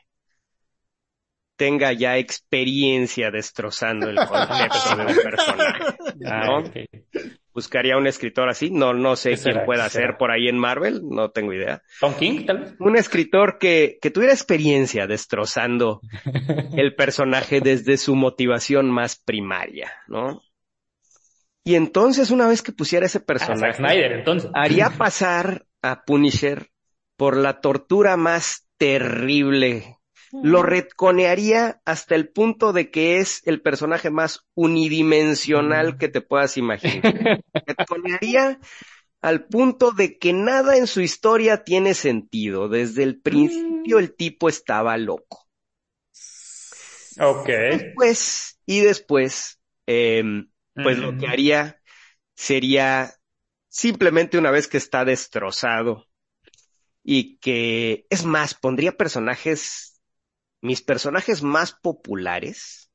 A: tenga ya experiencia destrozando el concepto de un personaje,
E: Ah,
A: ¿no?
E: ok.
A: Buscaría un escritor así, no, no sé
E: ¿Qué
A: quién
E: será?
A: pueda
E: ¿Qué
A: ser
E: será?
A: por ahí en Marvel, no tengo idea.
E: ¿Tom King, tal vez?
A: Un escritor que, que tuviera experiencia destrozando el personaje desde su motivación más primaria, ¿no? Y entonces, una vez que pusiera ese
E: Ah, Zack
A: personaje,
E: Snyder, entonces.
A: haría pasar a Punisher por la tortura más terrible. Lo retconearía hasta el punto de que es el personaje más unidimensional que te puedas imaginar. Retconearía al punto de que nada en su historia tiene sentido. Desde el principio el tipo estaba loco.
E: Ok.
A: Después, y después, eh, pues lo que haría sería simplemente una vez que está destrozado y que, es más, pondría personajes, mis personajes más populares,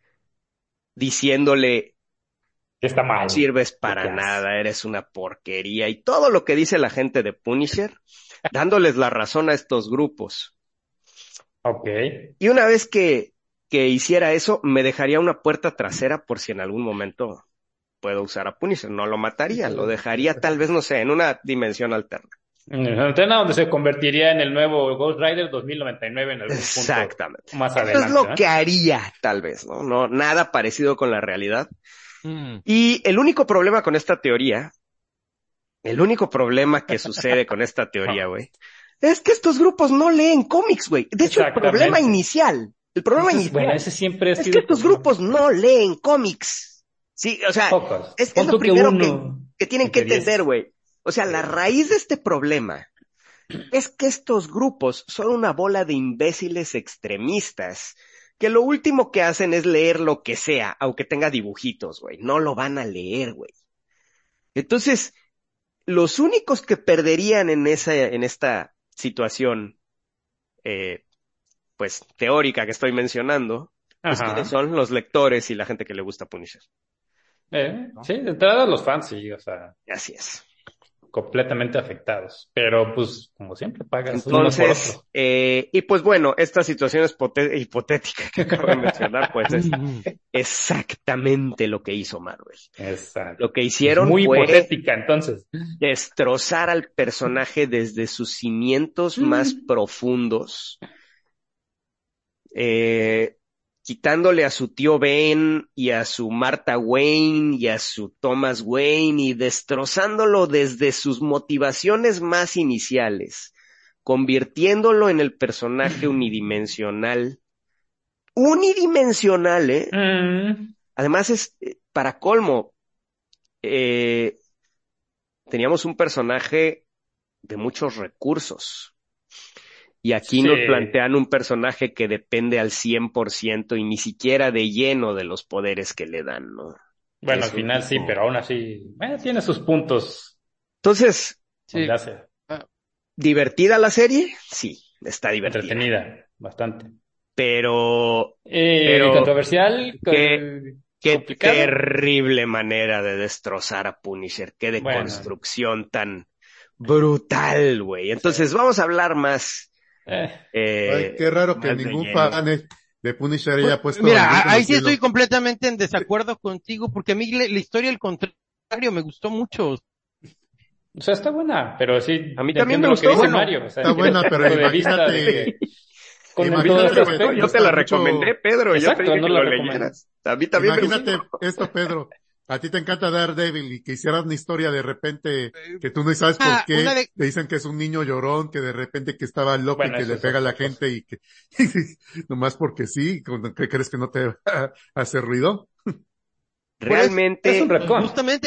A: diciéndole,
E: Está mal.
A: no sirves
E: lo
A: para
E: que hace.
A: nada, eres una porquería, y todo lo que dice la gente de Punisher, dándoles la razón a estos grupos.
E: Ok.
A: Y una vez que, que hiciera eso, me dejaría una puerta trasera por si en algún momento puedo usar a Punisher. No lo mataría, lo dejaría tal vez, no sé, en una dimensión alterna.
E: Entonces, donde se convertiría en el nuevo Ghost Rider dos mil noventa y nueve en algún
A: Exactamente.
E: punto más
A: Eso
E: adelante.
A: es lo
E: ¿eh?
A: que haría, tal vez, ¿no? No, nada parecido con la realidad.
C: Mm.
A: Y el único problema con esta teoría, el único problema que sucede con esta teoría, güey, es que estos grupos no leen cómics, güey. De hecho, el
E: Exactamente.
A: problema inicial, el problema
E: Ese es-
A: inicial
E: bueno, ese siempre ha
A: es
E: sido
A: que
E: el
A: estos
E: problema.
A: grupos no leen cómics. Sí, o sea,
E: Pocos.
A: es, es
E: Pon
A: lo
E: tú que
A: primero que,
E: uno
A: que tienen que
E: entre diez.
A: entender, güey. O sea, la raíz de este problema es que estos grupos son una bola de imbéciles extremistas que lo último que hacen es leer lo que sea, aunque tenga dibujitos, güey. No lo van a leer, güey. Entonces, los únicos que perderían en esa, en esta situación, eh, pues, teórica que estoy mencionando, pues,
E: Ajá.
A: ¿quiénes son? Los lectores y la gente que le gusta Punisher.
E: Eh, sí, de entrada los fans, sí, o sea.
A: Así es.
E: completamente afectados. Pero, pues, como siempre, pagas uno por
A: Entonces,
E: otro.
A: eh, y pues bueno, esta situación hipote- hipotética que acabo de mencionar, pues es exactamente lo que hizo Marvel.
E: Exacto.
A: Lo que
E: Es
A: hicieron
E: muy
A: fue
E: hipotética, entonces.
A: destrozar al personaje desde sus cimientos más profundos, eh, quitándole a su tío Ben y a su Martha Wayne y a su Thomas Wayne y destrozándolo desde sus motivaciones más iniciales, convirtiéndolo en el personaje unidimensional. Unidimensional, ¿eh?
E: Mm,
A: Además es, eh, para colmo, eh, teníamos un personaje de muchos recursos. Y aquí
E: sí.
A: nos plantean un personaje que depende al cien por ciento y ni siquiera de lleno de los poderes que le dan, ¿no?
E: Bueno,
A: Es
E: al
A: un
E: final sí,
A: tipo-
E: pero aún así, eh, tiene sus puntos
A: Entonces,
C: Sí.
E: donde hace
A: ¿divertida la serie? Sí, está divertida.
E: entretenida, bastante.
A: Pero,
E: Eh,
A: Pero,
E: controversial,
A: qué-
E: co-
A: qué
E: complicado.
A: terrible manera de destrozar a Punisher. Qué
E: Bueno.
A: deconstrucción tan brutal, güey. Entonces, vamos a hablar más.
E: Eh,
A: eh,
D: Ay, qué raro que
A: más de
D: ningún
A: lleno.
D: fan de- de Punisher haya puesto
C: Mira,
D: el grito en el
C: ahí sí
D: cielo.
C: estoy completamente en desacuerdo contigo, porque a mí la, la historia al contrario me gustó mucho.
E: o sea, está buena, pero sí,
A: A mí también
E: entiendo
A: me
E: lo que
A: gustó.
E: dice
A: Bueno,
E: Mario. O sea,
D: está buena,
E: desde el
D: pero
E: punto de vista
D: imagínate-
E: de que con el-
D: imagínate
E: todo
D: que
E: el respeto,
A: Yo te
D: gusta
A: la
D: mucho-
A: recomendé, Pedro.
E: Exacto,
A: yo te dije
E: no
A: que
E: la
A: lo
E: recomendé.
A: leyeras. A mí también me
D: Imagínate
A: gustó.
D: esto, Pedro. A ti te encanta Daredevil y que hicieras una historia de repente que tú no sabes por
C: Ah,
D: qué.
C: una de-
D: Te dicen que es un niño llorón, que de repente que estaba loco
E: Bueno,
D: y que
E: eso
D: le
E: es
D: pega a la
E: otra cosa.
D: gente y que nomás porque sí, con- ¿qué crees que no te va a hacer ruido?
A: Realmente,
E: es un retcon.
C: Justamente,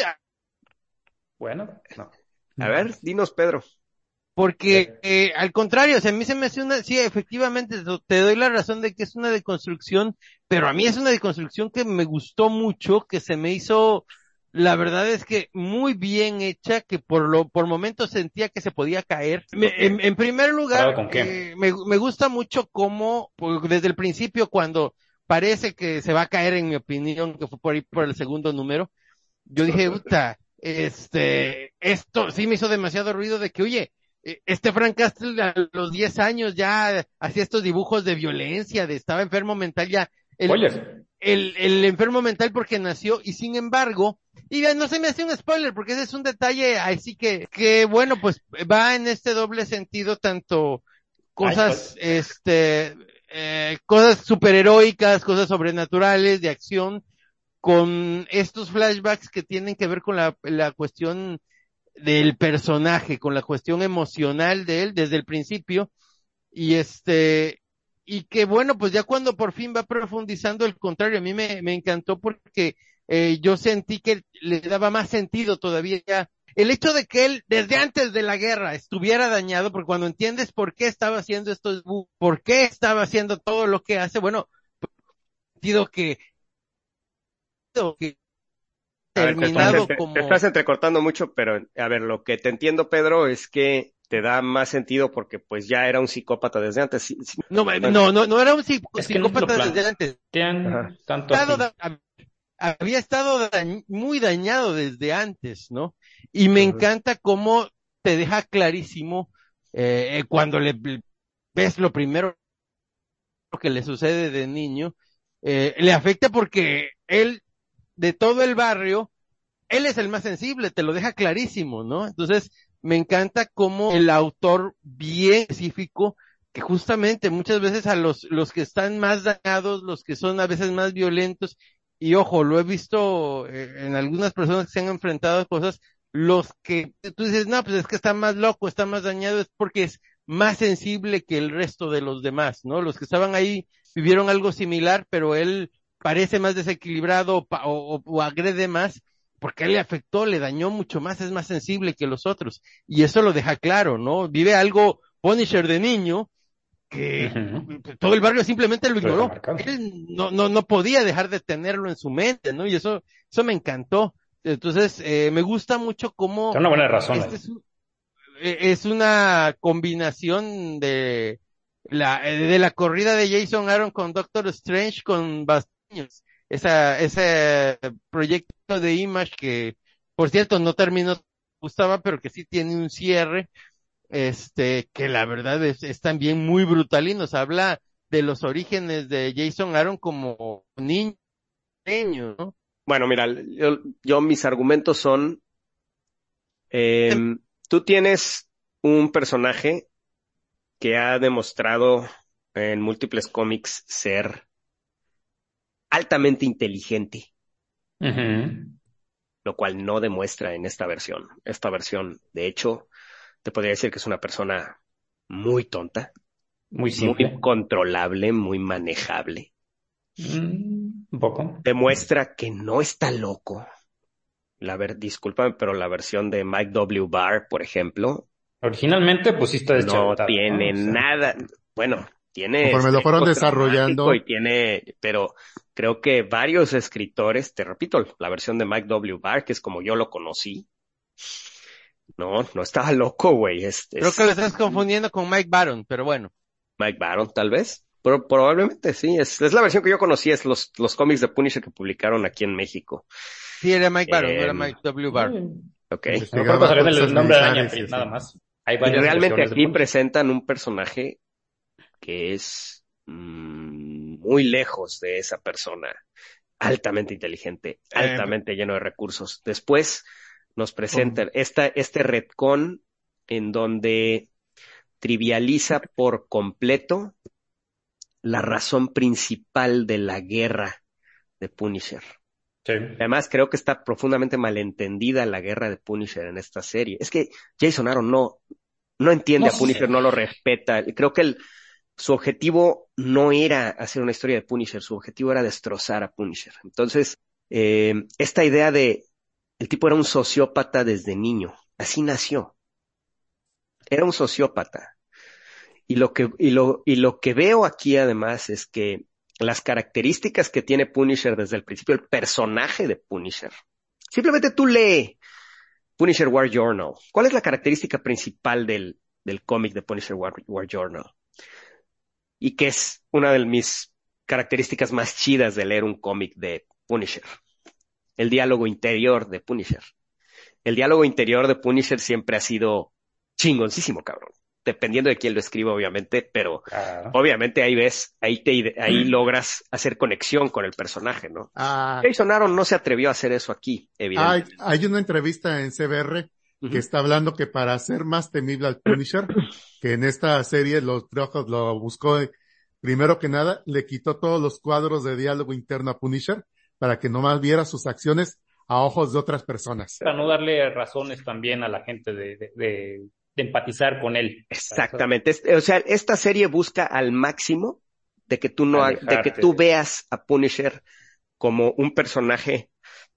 E: Bueno, no.
A: a ver, dinos, Pedro.
C: porque eh, al contrario, o sea, a mí se me hace una, sí, efectivamente, te- te doy la razón de que es una deconstrucción, pero a mí es una deconstrucción que me gustó mucho, que se me hizo, la verdad es que muy bien hecha, que por lo, por momentos sentía que se podía caer. Me- en, en primer lugar,
E: ¿Comparado con qué?
C: eh, me, me gusta mucho cómo, pues, desde el principio, cuando parece que se va a caer, en mi opinión, que fue por ahí por el segundo número, yo dije, puta, este, esto sí me hizo demasiado ruido de que, oye, eh, este Frank Castle a los diez años ya hacía estos dibujos de violencia, de estaba enfermo mental ya. El,
E: Oye,
C: el, el enfermo mental porque nació y sin embargo, y ya no se me hace un spoiler porque ese es un detalle así que, que bueno, pues va en este doble sentido tanto cosas, este, eh, cosas superheroicas, cosas sobrenaturales, de acción, con estos flashbacks que tienen que ver con la, la cuestión del personaje, con la cuestión emocional de él desde el principio, y este, y que bueno, pues ya cuando por fin va profundizando, el contrario, a mí me, me encantó porque eh, yo sentí que le daba más sentido todavía el hecho de que él desde antes de la guerra estuviera dañado, porque cuando entiendes por qué estaba haciendo esto, por qué estaba haciendo todo lo que hace, bueno, pues, sentido que, que
A: A ver, te,
C: terminado
A: estás, te-
C: como
A: te estás entrecortando mucho, pero a ver, lo que te entiendo, Pedro, es que te da más sentido porque pues ya era un psicópata desde antes. Sí, sí.
C: no, no, no, no era un psic-
E: Es que no te lo
C: psicópata desde antes.
E: plantean
A: Ajá.
E: tanto
C: Estado
E: así.
C: da- hab- había estado dañ- muy dañado desde antes, ¿no? Y me
A: Ujú.
C: encanta cómo te deja clarísimo eh, eh, cuando le le ves lo primero que le sucede de niño, eh, le afecta porque él, de todo el barrio, él es el más sensible, te lo deja clarísimo, ¿no? Entonces, me encanta cómo el autor bien específico, que justamente muchas veces a los, los que están más dañados, los que son a veces más violentos, y ojo, lo he visto eh, en algunas personas que se han enfrentado a cosas, los que tú dices, no, pues es que está más loco, está más dañado, es porque es más sensible que el resto de los demás, ¿no? Los que estaban ahí vivieron algo similar, pero él parece más desequilibrado o, pa- o, o agrede más, porque a él le afectó, le dañó mucho más, es más sensible que los otros. Y eso lo deja claro, ¿no? Vive algo Punisher de niño, que
E: Ujú.
C: todo el barrio simplemente lo
E: Lo deja
C: ignoró.
E: marcado.
C: Él no, no, no podía dejar de tenerlo en su mente, ¿no? Y eso, eso me encantó. Entonces, eh, me gusta mucho cómo
E: Son una buena razón.
C: este es, un- eh, es una combinación de la, eh, de la corrida de Jason Aaron con Doctor Strange con Bastiños. Esa, ese proyecto de Image que, por cierto, no terminó gustaba, pero que sí tiene un cierre, este, que la verdad es, es también muy brutal y nos habla de los orígenes de Jason Aaron como niño, ¿no?
A: Bueno, mira, yo, yo mis argumentos son, eh, tú tienes un personaje que ha demostrado en múltiples cómics ser altamente inteligente,
E: Uh-huh.
A: lo cual no demuestra en esta versión. Esta versión, de hecho, te podría decir que es una persona muy tonta,
E: Muy simple.
A: muy controlable, muy manejable.
E: Mm, un poco.
A: Demuestra que no está loco. La ver, discúlpame, pero la versión de Mike W. Barr, por ejemplo,
E: Originalmente, pues sí está
A: no
E: deschavetado,
A: tiene
E: ¿no? O sea,
A: nada. Bueno, tiene
D: Conforme lo
A: este
D: fueron
A: postraumático
D: desarrollando.
A: y tiene, pero creo que varios escritores, te repito, la versión de Mike W. Barr, que es como yo lo conocí, no, no estaba loco, güey. Es,
C: Creo
A: es
C: que lo estás confundiendo con Mike Baron, pero bueno.
A: Mike Baron, tal vez. Pero probablemente sí, es, es la versión que yo conocí, es los, los cómics de Punisher que publicaron aquí en México.
C: Sí, era Mike Baron, no era
A: Em,
C: Mike W. Barr.
A: Ok.
E: A lo
D: Investigaba
E: mejor pasaría en el
D: fuerzas
E: nombre araña,
D: militares y
E: pero
D: así.
E: nada más. Hay
A: Y
E: varias
A: realmente
E: versiones de
A: aquí
E: Punisher.
A: presentan un personaje que es mm, muy lejos de esa persona, altamente inteligente,
C: Eh,
A: altamente lleno de recursos. Después nos presentan esta, este retcon en donde trivializa por completo la razón principal de la guerra de Punisher.
E: Sí.
A: Además, creo que está profundamente malentendida la guerra de Punisher en esta serie. Es que Jason Aaron no, no entiende
E: No
A: a Punisher,
E: sé.
A: no lo respeta. Creo que el, su objetivo no era hacer una historia de Punisher, su objetivo era destrozar a Punisher. Entonces, eh, esta idea de el tipo era un sociópata desde niño, así nació. Era un sociópata. Y lo que, y lo, y lo que veo aquí además es que las características que tiene Punisher desde el principio, el personaje de Punisher. Simplemente tú lee Punisher War Journal. ¿Cuál es la característica principal del, del cómic de Punisher War, War Journal? Y que es una de mis características más chidas de leer un cómic de Punisher. El diálogo interior de Punisher. El diálogo interior de Punisher siempre ha sido chingoncísimo, cabrón. Dependiendo de quién lo escriba, obviamente, pero
E: Claro.
A: obviamente ahí ves, ahí te, ahí logras hacer conexión con el personaje, ¿no?
D: Ah,
A: Jason Aaron no se atrevió a hacer eso aquí,
D: hay,
A: evidentemente.
D: hay una entrevista en C B R que
A: Ujú.
D: está hablando que para hacer más temible al Punisher, que en esta serie los trabajos lo buscó, eh, primero que nada, le quitó todos los cuadros de diálogo interno a Punisher para que nomás viera sus acciones a ojos de otras personas.
E: Para no darle razones también a la gente de, de, de, de empatizar con él.
A: Exactamente. Es- O sea, esta serie busca al máximo de que tú no, ha- de que
E: Alejarte.
A: tú veas a Punisher como un personaje.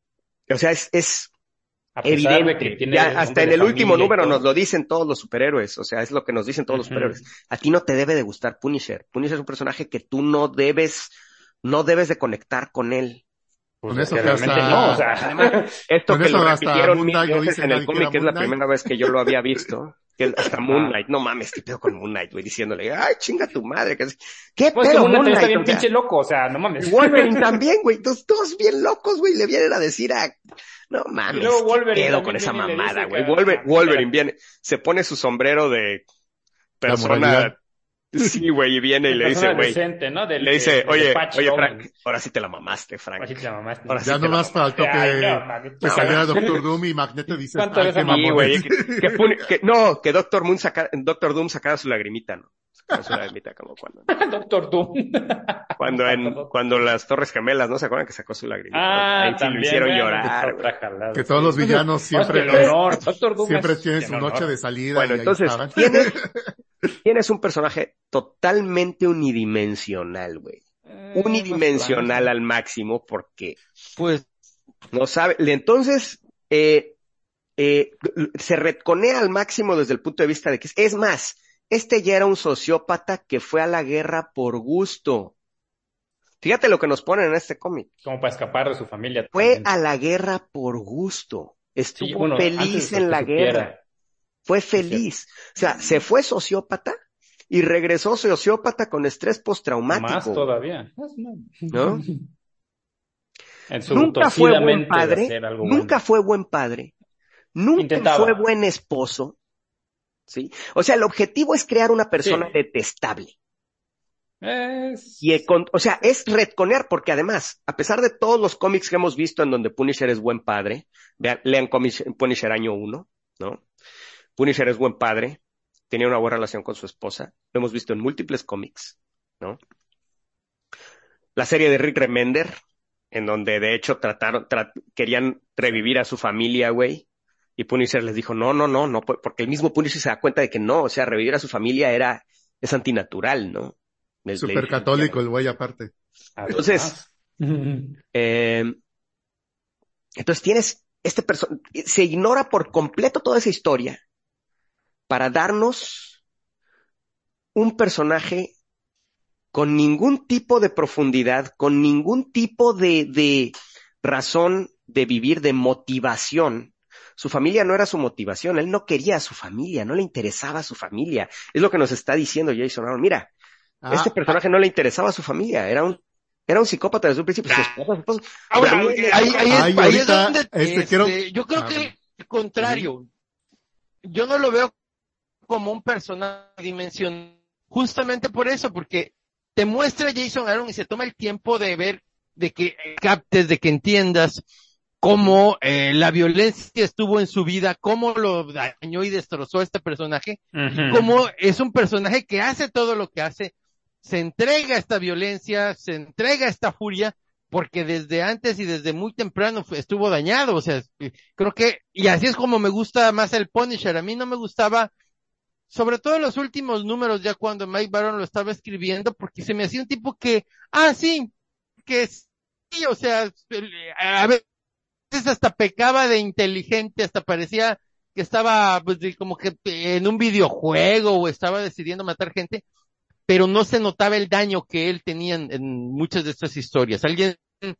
A: O sea, es, es
E: A pesar de
A: evidente.
E: que tiene
A: Ya
E: nombre
A: hasta en
E: de
A: el último
E: familia y
A: número
E: todo.
A: nos lo dicen todos los superhéroes. O sea, es lo que nos dicen todos los
E: Ujú.
A: superhéroes. A ti no te debe de gustar Punisher. Punisher es un personaje que tú no debes, no debes de conectar con él.
E: Pues
D: Con
E: es
D: eso
E: que
D: que
E: realmente
D: hasta-
E: no, o sea,
A: Además, esto
D: Con
A: que
D: eso
A: lo
D: hasta
A: repitieron
D: Moon
A: mil
D: Knight lo
A: veces
D: dicen
A: en el
D: nadie que
A: cómic,
D: era
A: que es la
D: Moon Knight.
A: primera vez que yo lo había visto. Que hasta Moon Knight, no mames, qué pedo con Moon Knight, güey, diciéndole, ay, chinga tu madre, que ¿qué
E: pues que
A: pedo
E: Moon
A: Moon
E: Knight está
A: Knight?
E: bien
A: O sea,
E: pinche loco, o sea, no mames.
A: Wolverine también, güey, todos, todos bien locos, güey, le vienen a decir a, no
E: Y
A: mames,
E: luego
A: qué
E: Wolverine
A: pedo
E: también
A: con esa
E: viene y le
A: mamada,
E: dice
A: güey.
E: que-
A: Wolverine,
E: ah,
A: Wolverine
E: espérate.
A: viene, se pone su sombrero de persona,
D: moralidad.
A: sí, güey, y viene y le dice,
E: Persona
A: güey,
E: decente, ¿no? Del-
A: le dice,
E: del- del
A: oye,
E: Patch
A: oye,
E: Logan.
A: Frank, ahora sí te la mamaste, Frank.
E: Así te la mamaste.
A: Ahora sí
D: Ya
A: te la
D: nomás faltó que,
E: Ay, no, mames.
D: que
A: No,
D: saliera Doctor Doom y Magneto dice,
E: ¿Cuánto
D: ay,
E: esa
D: qué
E: mamá,
A: Sí,
D: mamón.
A: güey, que, que, pone- que- no, que Doctor Moon saca, Doctor Doom sacara su lagrimita, ¿no? Sacara su lagrimita como cuando,
E: Doctor Doom.
A: cuando en, cuando las Torres Gemelas, ¿no se acuerdan que sacó su lagrimita?
E: Ah,
A: Ahí sí
E: también.
A: lo hicieron
E: bueno,
A: llorar,
E: que
A: güey.
E: otra jalada,
D: Que
E: sí.
D: todos los villanos siempre,
E: Hostia, el honor. Doctor Doom
D: siempre
E: es
D: tienen
E: el
D: su
E: honor.
D: noche de salida.
A: Bueno,
D: y ahí
A: entonces,
D: estaban.
A: tienes, tienes un personaje totalmente unidimensional, güey.
E: Eh,
A: Unidimensional
E: más
A: al máximo porque
C: Pues,
A: no sabe, entonces, eh, eh, se retconea al máximo desde el punto de vista de que, es, es más, este ya era un sociópata que fue a la guerra por gusto. Fíjate lo que nos ponen en este cómic.
E: como para escapar de su familia.
A: Fue
E: también.
A: a la guerra por gusto. Estuvo
E: Sí, bueno, antes
A: feliz
E: de
A: en
E: que
A: la
E: supiera.
A: guerra. Fue feliz. O sea, se fue sociópata y regresó sociópata con estrés postraumático.
E: Más todavía. Más, más.
A: ¿No?
E: En su
A: Nunca fue buen
E: torcidamente de
A: padre,
E: hacer algo
A: nunca
E: bueno.
A: fue buen padre, Nunca
E: Intentaba.
A: fue buen esposo, ¿sí? O sea, el objetivo es crear una persona
E: Sí.
A: detestable.
E: Es...
A: Y, con, o sea, es retconear, porque además, a pesar de todos los cómics que hemos visto en donde Punisher es buen padre, vean, lean cómics Punisher año uno, ¿no? Punisher es buen padre, tenía una buena relación con su esposa, lo hemos visto en múltiples cómics, ¿no? La serie de Rick Remender, en donde de hecho trataron, tra querían revivir a su familia, güey, y Punisher les dijo, no, no, no, no, porque el mismo Punisher se da cuenta de que no, o sea, revivir a su familia era, es antinatural, ¿no?
D: Súper católico el güey aparte.
A: Entonces, eh, entonces tienes este personaje, se ignora por completo toda esa historia para darnos un personaje con ningún tipo de profundidad, con ningún tipo de, de razón de vivir, de motivación. Su familia no era su motivación, él no quería a su familia, no le interesaba a su familia. Es lo que nos está diciendo Jason Aaron. Mira,
D: Ah,
A: este personaje
D: ah,
A: no le interesaba a su familia, era un, era un psicópata desde un principio. Su esposa, su esposa,
C: Ahora,
A: dormía
C: ahí,
A: en el-
C: ahí, ahí es,
D: Ay,
C: ahí es
D: ahorita,
C: donde,
D: este,
C: este,
D: quiero-
C: yo creo
D: Ah,
C: que
D: bueno.
C: el contrario, yo no lo veo como un personaje dimensional, justamente por eso, porque te muestra Jason Aaron y se toma el tiempo de ver, de que captes, de que entiendas cómo eh, la violencia estuvo en su vida, cómo lo dañó y destrozó a este personaje,
E: Ujú.
C: cómo es un personaje que hace todo lo que hace, se entrega a esta violencia, se entrega a esta furia, porque desde antes y desde muy temprano fue- estuvo dañado, o sea, eh, creo que, y así es como me gusta más el Punisher, a mí no me gustaba, sobre todo en los últimos números, ya cuando Mike Baron lo estaba escribiendo, porque se me hacía un tipo que, ah, sí, que sí, o sea, el- a veces hasta pecaba de inteligente, hasta parecía que estaba, pues, de- como que en un videojuego o estaba decidiendo matar gente, pero no se notaba el daño que él tenía en, en muchas de estas historias. Alguien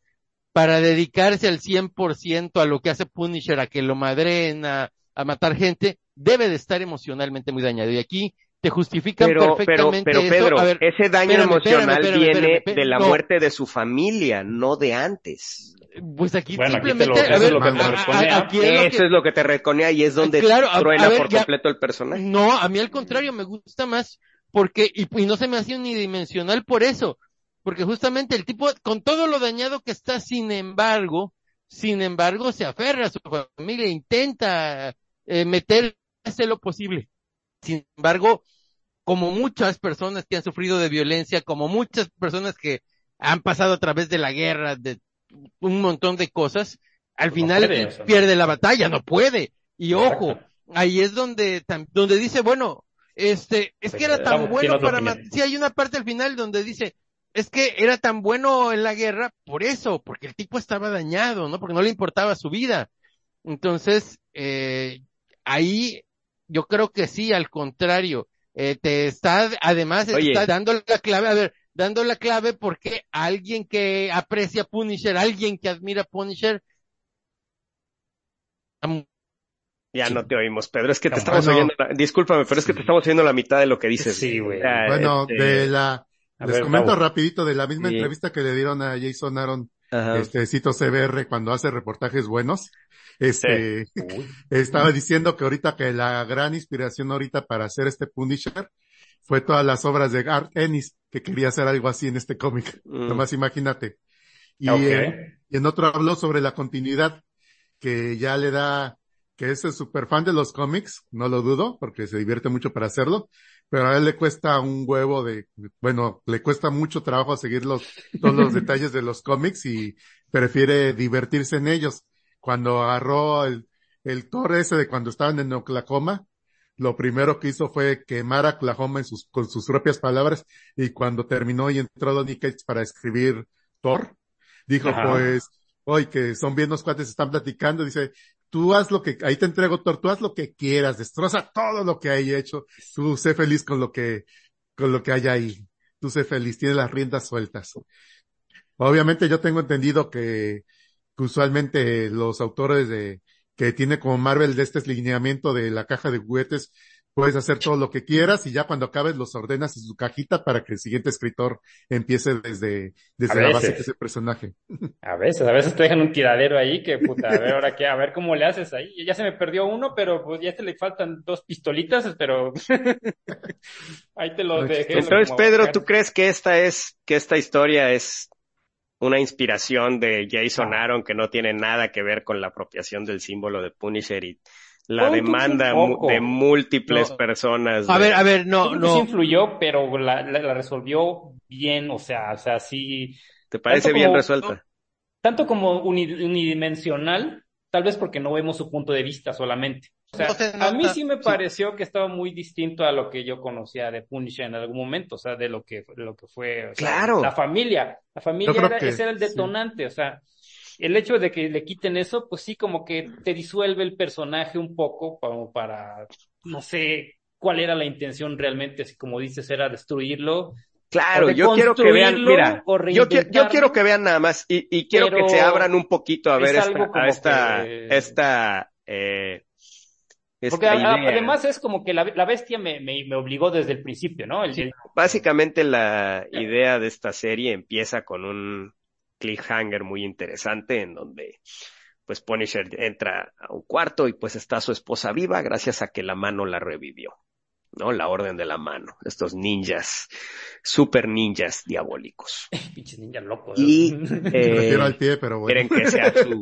C: para dedicarse al cien por ciento a lo que hace Punisher, a que lo madren, a, a matar gente, debe de estar emocionalmente muy dañado. Y aquí te justifican
A: Pero, pero,
C: perfectamente
A: pero
C: eso.
A: Pedro,
C: A ver,
A: ese daño
C: espérame, espérame,
A: emocional
C: espérame,
A: viene
C: espérame,
A: de la
C: no,
A: muerte de su familia, no de antes.
C: pues aquí
E: Bueno, aquí te lo-
C: simplemente, a
E: eso
C: ver,
E: es lo que te
C: a- a-
E: reconea.
C: aquí es lo
A: Eso
C: que,
A: es lo que te reconea y es donde
C: claro, a-
A: truena
C: a ver,
A: por
C: ya-
A: completo el personaje.
C: no, a mí al contrario me gusta más porque, y, y no se me hace unidimensional por eso, porque justamente el tipo, con todo lo dañado que está, sin embargo, sin embargo, se aferra a su familia, intenta eh, meterse lo posible. Sin embargo, como muchas personas que han sufrido de violencia, como muchas personas que han pasado a través de la guerra, de un montón de cosas, al
E: No
C: final
E: puede, o sea,
C: pierde
E: no.
C: la batalla, no puede. Y ojo,
E: Exacto.
C: ahí es donde, tam- donde dice, bueno, este, es que
E: Pues,
C: era
E: eh,
C: tan
E: tiene
C: bueno
E: otra
C: para matar.
E: opinión.
C: Sí, hay una parte al final donde dice, es que era tan bueno en la guerra por eso, porque el tipo estaba dañado, ¿no? Porque no le importaba su vida. Entonces, eh, ahí yo creo que sí, al contrario, eh, te está, además,
A: Oye.
C: está dando la clave, a ver, dando la clave porque alguien que aprecia Punisher, alguien que admira Punisher, am-
A: Ya
E: Sí.
A: no te oímos, Pedro. Es que te
E: No,
A: estamos
D: bueno.
A: oyendo, la- discúlpame, pero es que te estamos oyendo la mitad de lo que dices.
E: Sí, güey.
A: O sea,
D: Bueno,
A: este,
D: de la,
E: A
D: les
E: ver,
D: comento
E: Gabo.
D: rapidito de la misma
A: Sí.
D: entrevista que le dieron a Jason Aaron,
A: ajá.
D: este, cito C B R cuando hace reportajes buenos, este,
E: Uy.
D: estaba diciendo que ahorita que la gran inspiración ahorita para hacer este Punisher fue todas las obras de Garth Ennis, que quería hacer algo así en este cómic.
A: Mm.
D: Nomás imagínate. Y,
E: Ok.
D: en, y en otro habló sobre la continuidad, que ya le da, que es el super fan de los cómics, no lo dudo, porque se divierte mucho para hacerlo, pero a él le cuesta un huevo de, bueno, le cuesta mucho trabajo seguir los, todos los detalles de los cómics y prefiere divertirse en ellos. Cuando agarró el, el Thor ese de cuando estaban en Oklahoma, lo primero que hizo fue quemar a Oklahoma en sus, con sus propias palabras, y cuando terminó y entró Donny Cates para escribir Thor, dijo,
E: Ajá.
D: pues, hoy que son bien los cuates, están platicando, dice, tú haz lo que, ahí te entrego Thor, tú haz lo que quieras, destroza todo lo que hay hecho, tú sé feliz con lo que, con lo que hay ahí, tú sé feliz, tienes las riendas sueltas. Obviamente yo tengo entendido que, que usualmente los autores de, que tiene como Marvel de este lineamiento de la caja de juguetes, puedes hacer todo lo que quieras y ya cuando acabes los ordenas en su cajita para que el siguiente escritor empiece desde, desde la base que es el personaje.
E: A veces, a veces te dejan un tiradero ahí que puta, a ver ahora qué, a ver cómo le haces ahí. Ya se me perdió uno, pero pues ya te le faltan dos pistolitas, pero ahí te lo dejé.
A: Entonces, Pedro, ¿tú crees que esta es, que esta historia es una inspiración de Jason
E: Ah.
A: Aaron que no tiene nada que ver con la apropiación del símbolo de Punisher y la
E: Bueno, pues,
A: demanda
E: un
A: mu-
E: poco.
A: de múltiples
C: No.
A: personas?
C: A
A: de-
C: ver, a ver,
E: Yo
C: no,
E: creo que sí
C: no.
E: influyó, pero la, la, la resolvió bien, o sea, o sea, sí,
A: ¿Te parece
E: tanto
A: bien
E: como,
A: resuelta?
E: tanto como uni- unidimensional, tal vez porque no vemos su punto de vista solamente. O sea,
C: No se
E: a mí
C: nota.
E: sí me
C: Sí.
E: pareció que estaba muy distinto a lo que yo conocía de Punisher en algún momento, o sea, de lo que, lo que fue, o sea,
A: Claro.
E: la familia, la familia
D: Yo creo
E: era,
D: que
E: ese era el
D: sí.
E: detonante, o sea, el hecho de que le quiten eso, pues sí, como que te disuelve el personaje un poco, como para, no sé cuál era la intención realmente, si como dices, era destruirlo, o
A: Claro, yo quiero que vean,
E: deconstruirlo,
A: mira,
E: o
A: yo, qui- yo
E: reinventarlo.
A: quiero que vean nada más y, y quiero que se
E: Pero
A: abran un poquito a ver
E: es
A: esta,
E: algo
A: a
E: como
A: esta,
E: que...
A: esta, eh,
E: Porque
A: esta
E: a- a-
A: idea.
E: además es como que la, la bestia me, me, me obligó desde el principio, ¿no? El,
A: Sí,
E: el-
A: básicamente la idea de esta serie empieza con un cliffhanger muy interesante en donde pues Punisher entra a un cuarto y pues está su esposa viva gracias a que la mano la revivió, ¿no? La orden de la mano, estos ninjas, super ninjas diabólicos.
E: Pinches ninjas locos.
A: Y
D: Me refiero
A: eh,
D: al pie, pero bueno.
A: quieren que sea su,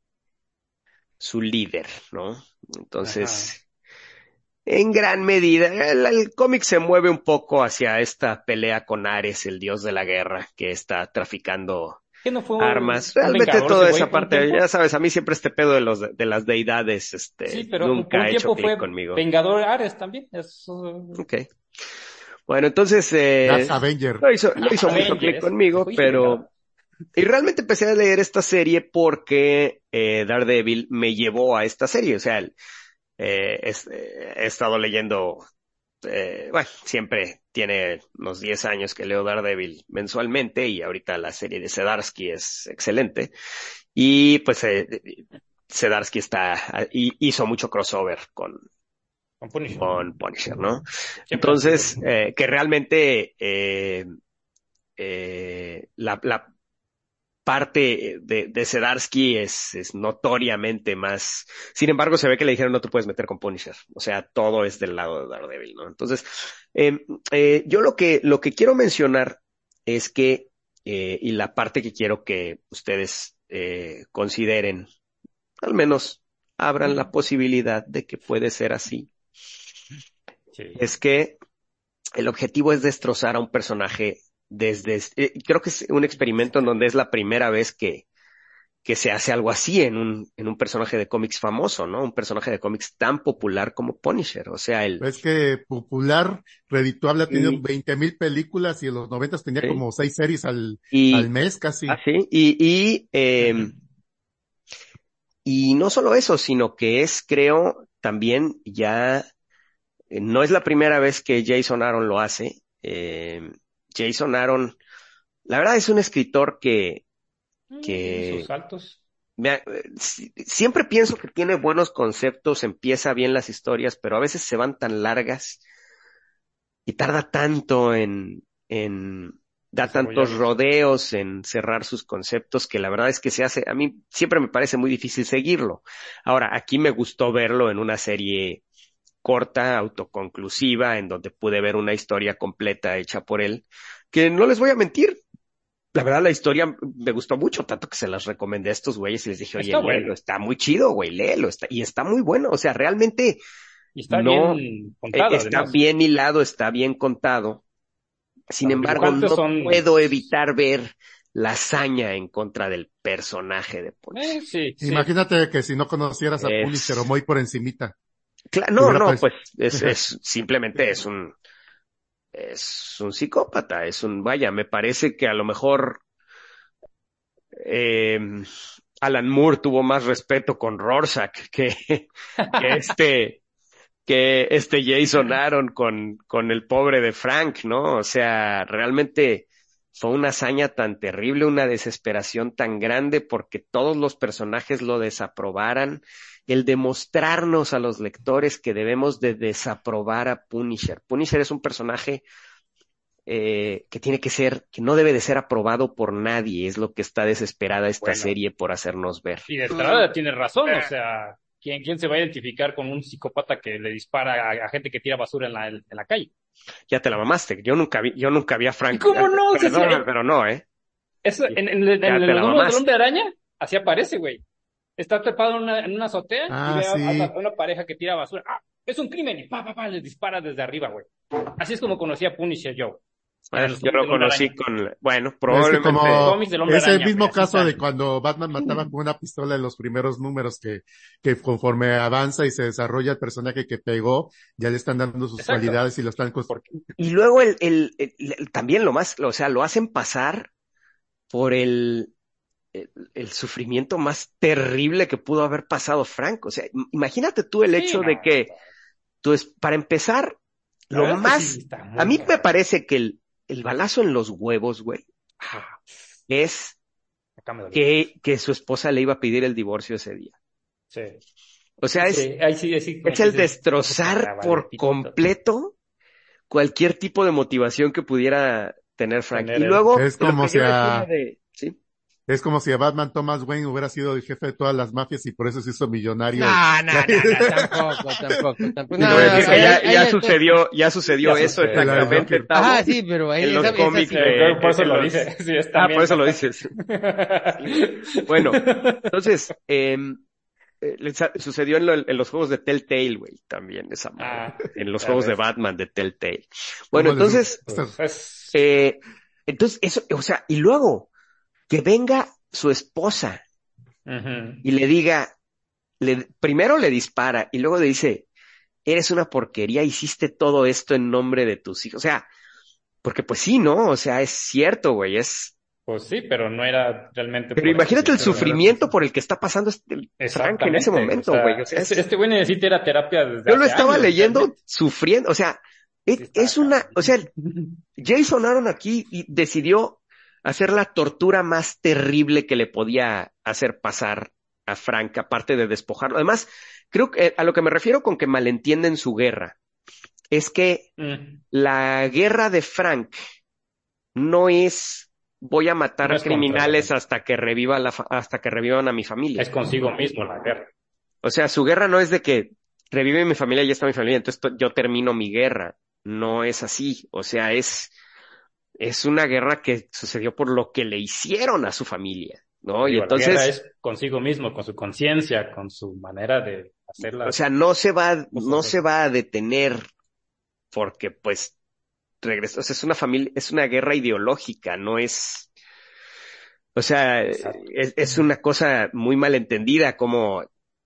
A: su líder, ¿no? Entonces, en gran medida, el, el cómic se mueve un poco hacia esta pelea con Ares, el dios de la guerra, que está traficando
E: ¿Qué no fue
A: armas.
E: un
A: Realmente
E: vengador
A: toda
E: ese güey
A: esa
E: por un
A: parte,
E: tiempo?
A: ya sabes, a mí siempre este pedo de los de las deidades, este,
E: Sí, pero por
A: nunca
E: un
A: ha hecho
E: tiempo
A: clic
E: fue
A: conmigo.
E: Vengador Ares también. Es, uh,
A: Ok. Bueno, entonces, eh,
D: Gas Avenger.
A: no hizo, no hizo mucho
E: Avenger,
A: clic
E: es-
A: conmigo,
E: oye,
A: pero,
E: Vengador.
A: y realmente empecé a leer esta serie porque eh, Daredevil me llevó a esta serie, o sea, el- eh, es- eh, he estado leyendo, eh, bueno, siempre tiene unos diez años que leo Daredevil mensualmente y ahorita la serie de Zdarsky es excelente y pues eh, Zdarsky está, y hizo mucho crossover con,
E: Con Punisher.
A: con Punisher, ¿no?
E: Siempre
A: Entonces,
E: ha sido.
A: eh, que realmente eh, eh, la, la parte de, de Zdarsky es, es notoriamente más. Sin embargo, se ve que le dijeron no te puedes meter con Punisher. O sea, todo es del lado de Daredevil, ¿no? Entonces, eh, eh, yo lo que, lo que quiero mencionar es que, eh, y la parte que quiero que ustedes eh, consideren, al menos abran la posibilidad de que puede ser así,
E: Sí.
A: es que el objetivo es destrozar a un personaje desde, eh, creo que es un experimento en donde es la primera vez que, que se hace algo así en un, en un personaje de cómics famoso, ¿no? Un personaje de cómics tan popular como Punisher, o sea, el...
D: Es que popular, redituable, ha tenido
A: Sí.
D: veinte mil películas y en los noventas tenía
A: Sí.
D: como seis series al,
A: Y,
D: al mes casi.
A: ah, sí, y, y, eh, y no solo eso, sino que es, creo, también ya, eh, no es la primera vez que Jason Aaron lo hace. Eh, Jason Aaron, la verdad es un escritor que, que
E: Sus saltos.
A: me ha- eh, si- siempre pienso que tiene buenos conceptos, empieza bien las historias, pero a veces se van tan largas y tarda tanto en, en, da tantos
E: Desarrollarlos.
A: rodeos en cerrar sus conceptos que la verdad es que se hace, a mí siempre me parece muy difícil seguirlo. Ahora, aquí me gustó verlo en una serie corta, autoconclusiva, en donde pude ver una historia completa hecha por él, que no les voy a mentir, la verdad la historia me gustó mucho, tanto que se las recomendé a estos güeyes y les dije, oye,
E: Está
A: léelo,
E: bueno.
A: está muy chido, güey, léelo, está, y está muy bueno, o sea, realmente
E: Y está
A: no,
E: bien
A: eh,
E: contado,
A: está
E: además.
A: bien hilado, está bien contado. Sin
E: Los
A: embargo,
E: dibujantes
A: no
E: son-
A: puedo evitar ver la hazaña en contra del personaje de Punisher.
E: Eh, sí, sí.
D: Imagínate que si no conocieras a
A: Es-
D: Punisher o muy por encimita.
A: Cla-
D: Te
A: no,
D: hubiera
A: no,
D: parec-
A: pues es, es simplemente es un es un psicópata, es un, vaya, me parece que a lo mejor eh, Alan Moore tuvo más respeto con Rorschach que, que este que este Jason Aaron con, con el pobre de Frank, ¿no? O sea, realmente fue una hazaña tan terrible, una desesperación tan grande porque todos los personajes lo desaprobaran, el demostrarnos a los lectores que debemos de desaprobar a Punisher. Punisher es un personaje eh, que tiene que ser, que no debe de ser aprobado por nadie, es lo que está desesperada esta
E: Bueno.
A: serie por hacernos ver.
E: Y de entrada tiene razón, o sea, ¿quién, quién se va a identificar con un psicópata que le dispara a, a gente que tira basura en la, en la calle?
A: Ya te la mamaste, yo nunca vi, yo nunca vi a Frank.
E: ¿Cómo no?
A: Pero,
E: Sí, sí.
A: no, pero no, ¿eh?
E: Eso, en, en, en,
A: Ya
E: en
A: te
E: los
A: la
E: números del
A: mamaste.
E: Hombre Araña, así aparece, güey. Está trepado en una, en una azotea
D: Ah,
E: y ve a,
D: sí.
E: a una pareja que tira basura. ¡Ah! Es un crimen y pa, pa, pa, les dispara desde arriba, güey. Así es como conocí a Punisher yo.
A: Ah, yo lo conocí con, bueno,
D: Es que
A: probablemente.
D: como
E: Cómics del Hombre
D: es el
E: Araña,
D: mismo
E: güey, así
D: caso
E: sale.
D: de cuando Batman mataba con una pistola en los primeros números que, que conforme avanza y se desarrolla el personaje que pegó, ya le están dando sus
E: Exacto.
D: cualidades y lo están cos-
A: Y luego el, el, el- el- también lo más, o sea, lo hacen pasar por el, el, el sufrimiento más terrible que pudo haber pasado Frank. O sea, im- imagínate tú el
E: Sí,
A: hecho
E: no,
A: de que, tú es, para empezar,
E: la
A: lo
E: verdad es que
A: más,
E: sí está muy
A: a mí me
E: cabrón.
A: parece que el, el balazo en los huevos, güey,
E: Ah,
A: es
E: acá me dolió.
A: que, que su esposa le iba a pedir el divorcio ese día.
E: Sí.
A: O sea, es,
E: Sí, ahí sí, sí, como
A: es el
E: que dices,
A: destrozar
E: puta, vale,
A: por
E: pito.
A: completo cualquier tipo de motivación que pudiera tener Frank.
E: Tener
A: Y
E: él.
A: luego,
D: Es
A: de lo
D: como
A: que
D: si
A: yo
D: a-
A: decía de, ¿sí?
D: Es como si a Batman Thomas Wayne hubiera sido el jefe de todas las mafias y por eso se hizo millonario.
C: No, no, no, no, tampoco, tampoco, tampoco.
D: Y
C: No,
D: te voy a
C: no,
D: decir
C: no,
D: que
A: ya,
C: ahí-
A: ya
C: ahí-
A: sucedió, ya sucedió
E: Ya
A: eso
E: sucedió.
A: exactamente,
D: El Joker.
A: Tavo,
C: Ah, sí, pero ahí
A: en los
C: esa- esa
A: cómics
C: sí.
A: de-
E: Creo que por eso
A: en
E: lo
A: los-
E: dice. Sí, es
A: Ah,
E: también
A: por eso lo
E: bastante-
A: dices. Bueno, entonces, eh, eh, les ha- sucedió en, lo- en los juegos de Telltale, güey, también esa madre.
E: Ah,
A: En los
E: ya
A: juegos de
E: ves.
A: Batman de Telltale. Bueno,
D: ¿Cómo les
A: entonces,
D: gusta?
E: Pues,
A: eh, entonces eso, o sea, y luego que venga su esposa
E: ujú.
A: y le diga, le, primero le dispara y luego le dice, eres una porquería, hiciste todo esto en nombre de tus hijos. O sea, porque pues sí, ¿no? O sea, es cierto, güey, es...
E: Pues sí, pero no era realmente.
A: Pero
E: por
A: imagínate el
E: eso, pero era-
A: sufrimiento por el que está pasando este el Frank en ese
E: Exactamente,
A: momento,
E: o sea,
A: güey. O sea, es-
E: este, este güey necesita ir a terapia desde
A: yo lo
E: hace
A: estaba
E: años,
A: leyendo
E: realmente.
A: sufriendo, o sea, es,
E: Sí está
A: es una,
E: cabrón.
A: o sea, Jason Aaron aquí y- decidió hacer la tortura más terrible que le podía hacer pasar a Frank, aparte de despojarlo. Además, creo que eh, a lo que me refiero con que malentienden su guerra, es que
E: Mm,
A: la guerra de Frank no es voy a matar
E: No es contra
A: criminales
E: la
A: hasta que reviva la fa- hasta que revivan a mi familia.
E: es consigo mismo la guerra.
A: O sea, su guerra no es de que revive mi familia y ya está mi familia, entonces to- yo termino mi guerra. No es así. O sea, es, es una guerra que sucedió por lo que le hicieron a su familia, ¿no? Y
E: Digo, la guerra
A: entonces,
E: es consigo mismo, con su conciencia, con su manera de hacerla.
A: o sea, no se va,
E: Cosas
A: no
E: de-
A: se va a detener porque pues regresó, o sea, es una familia, es una guerra ideológica, no es, o sea,
E: Exacto.
A: es, es una cosa muy malentendida como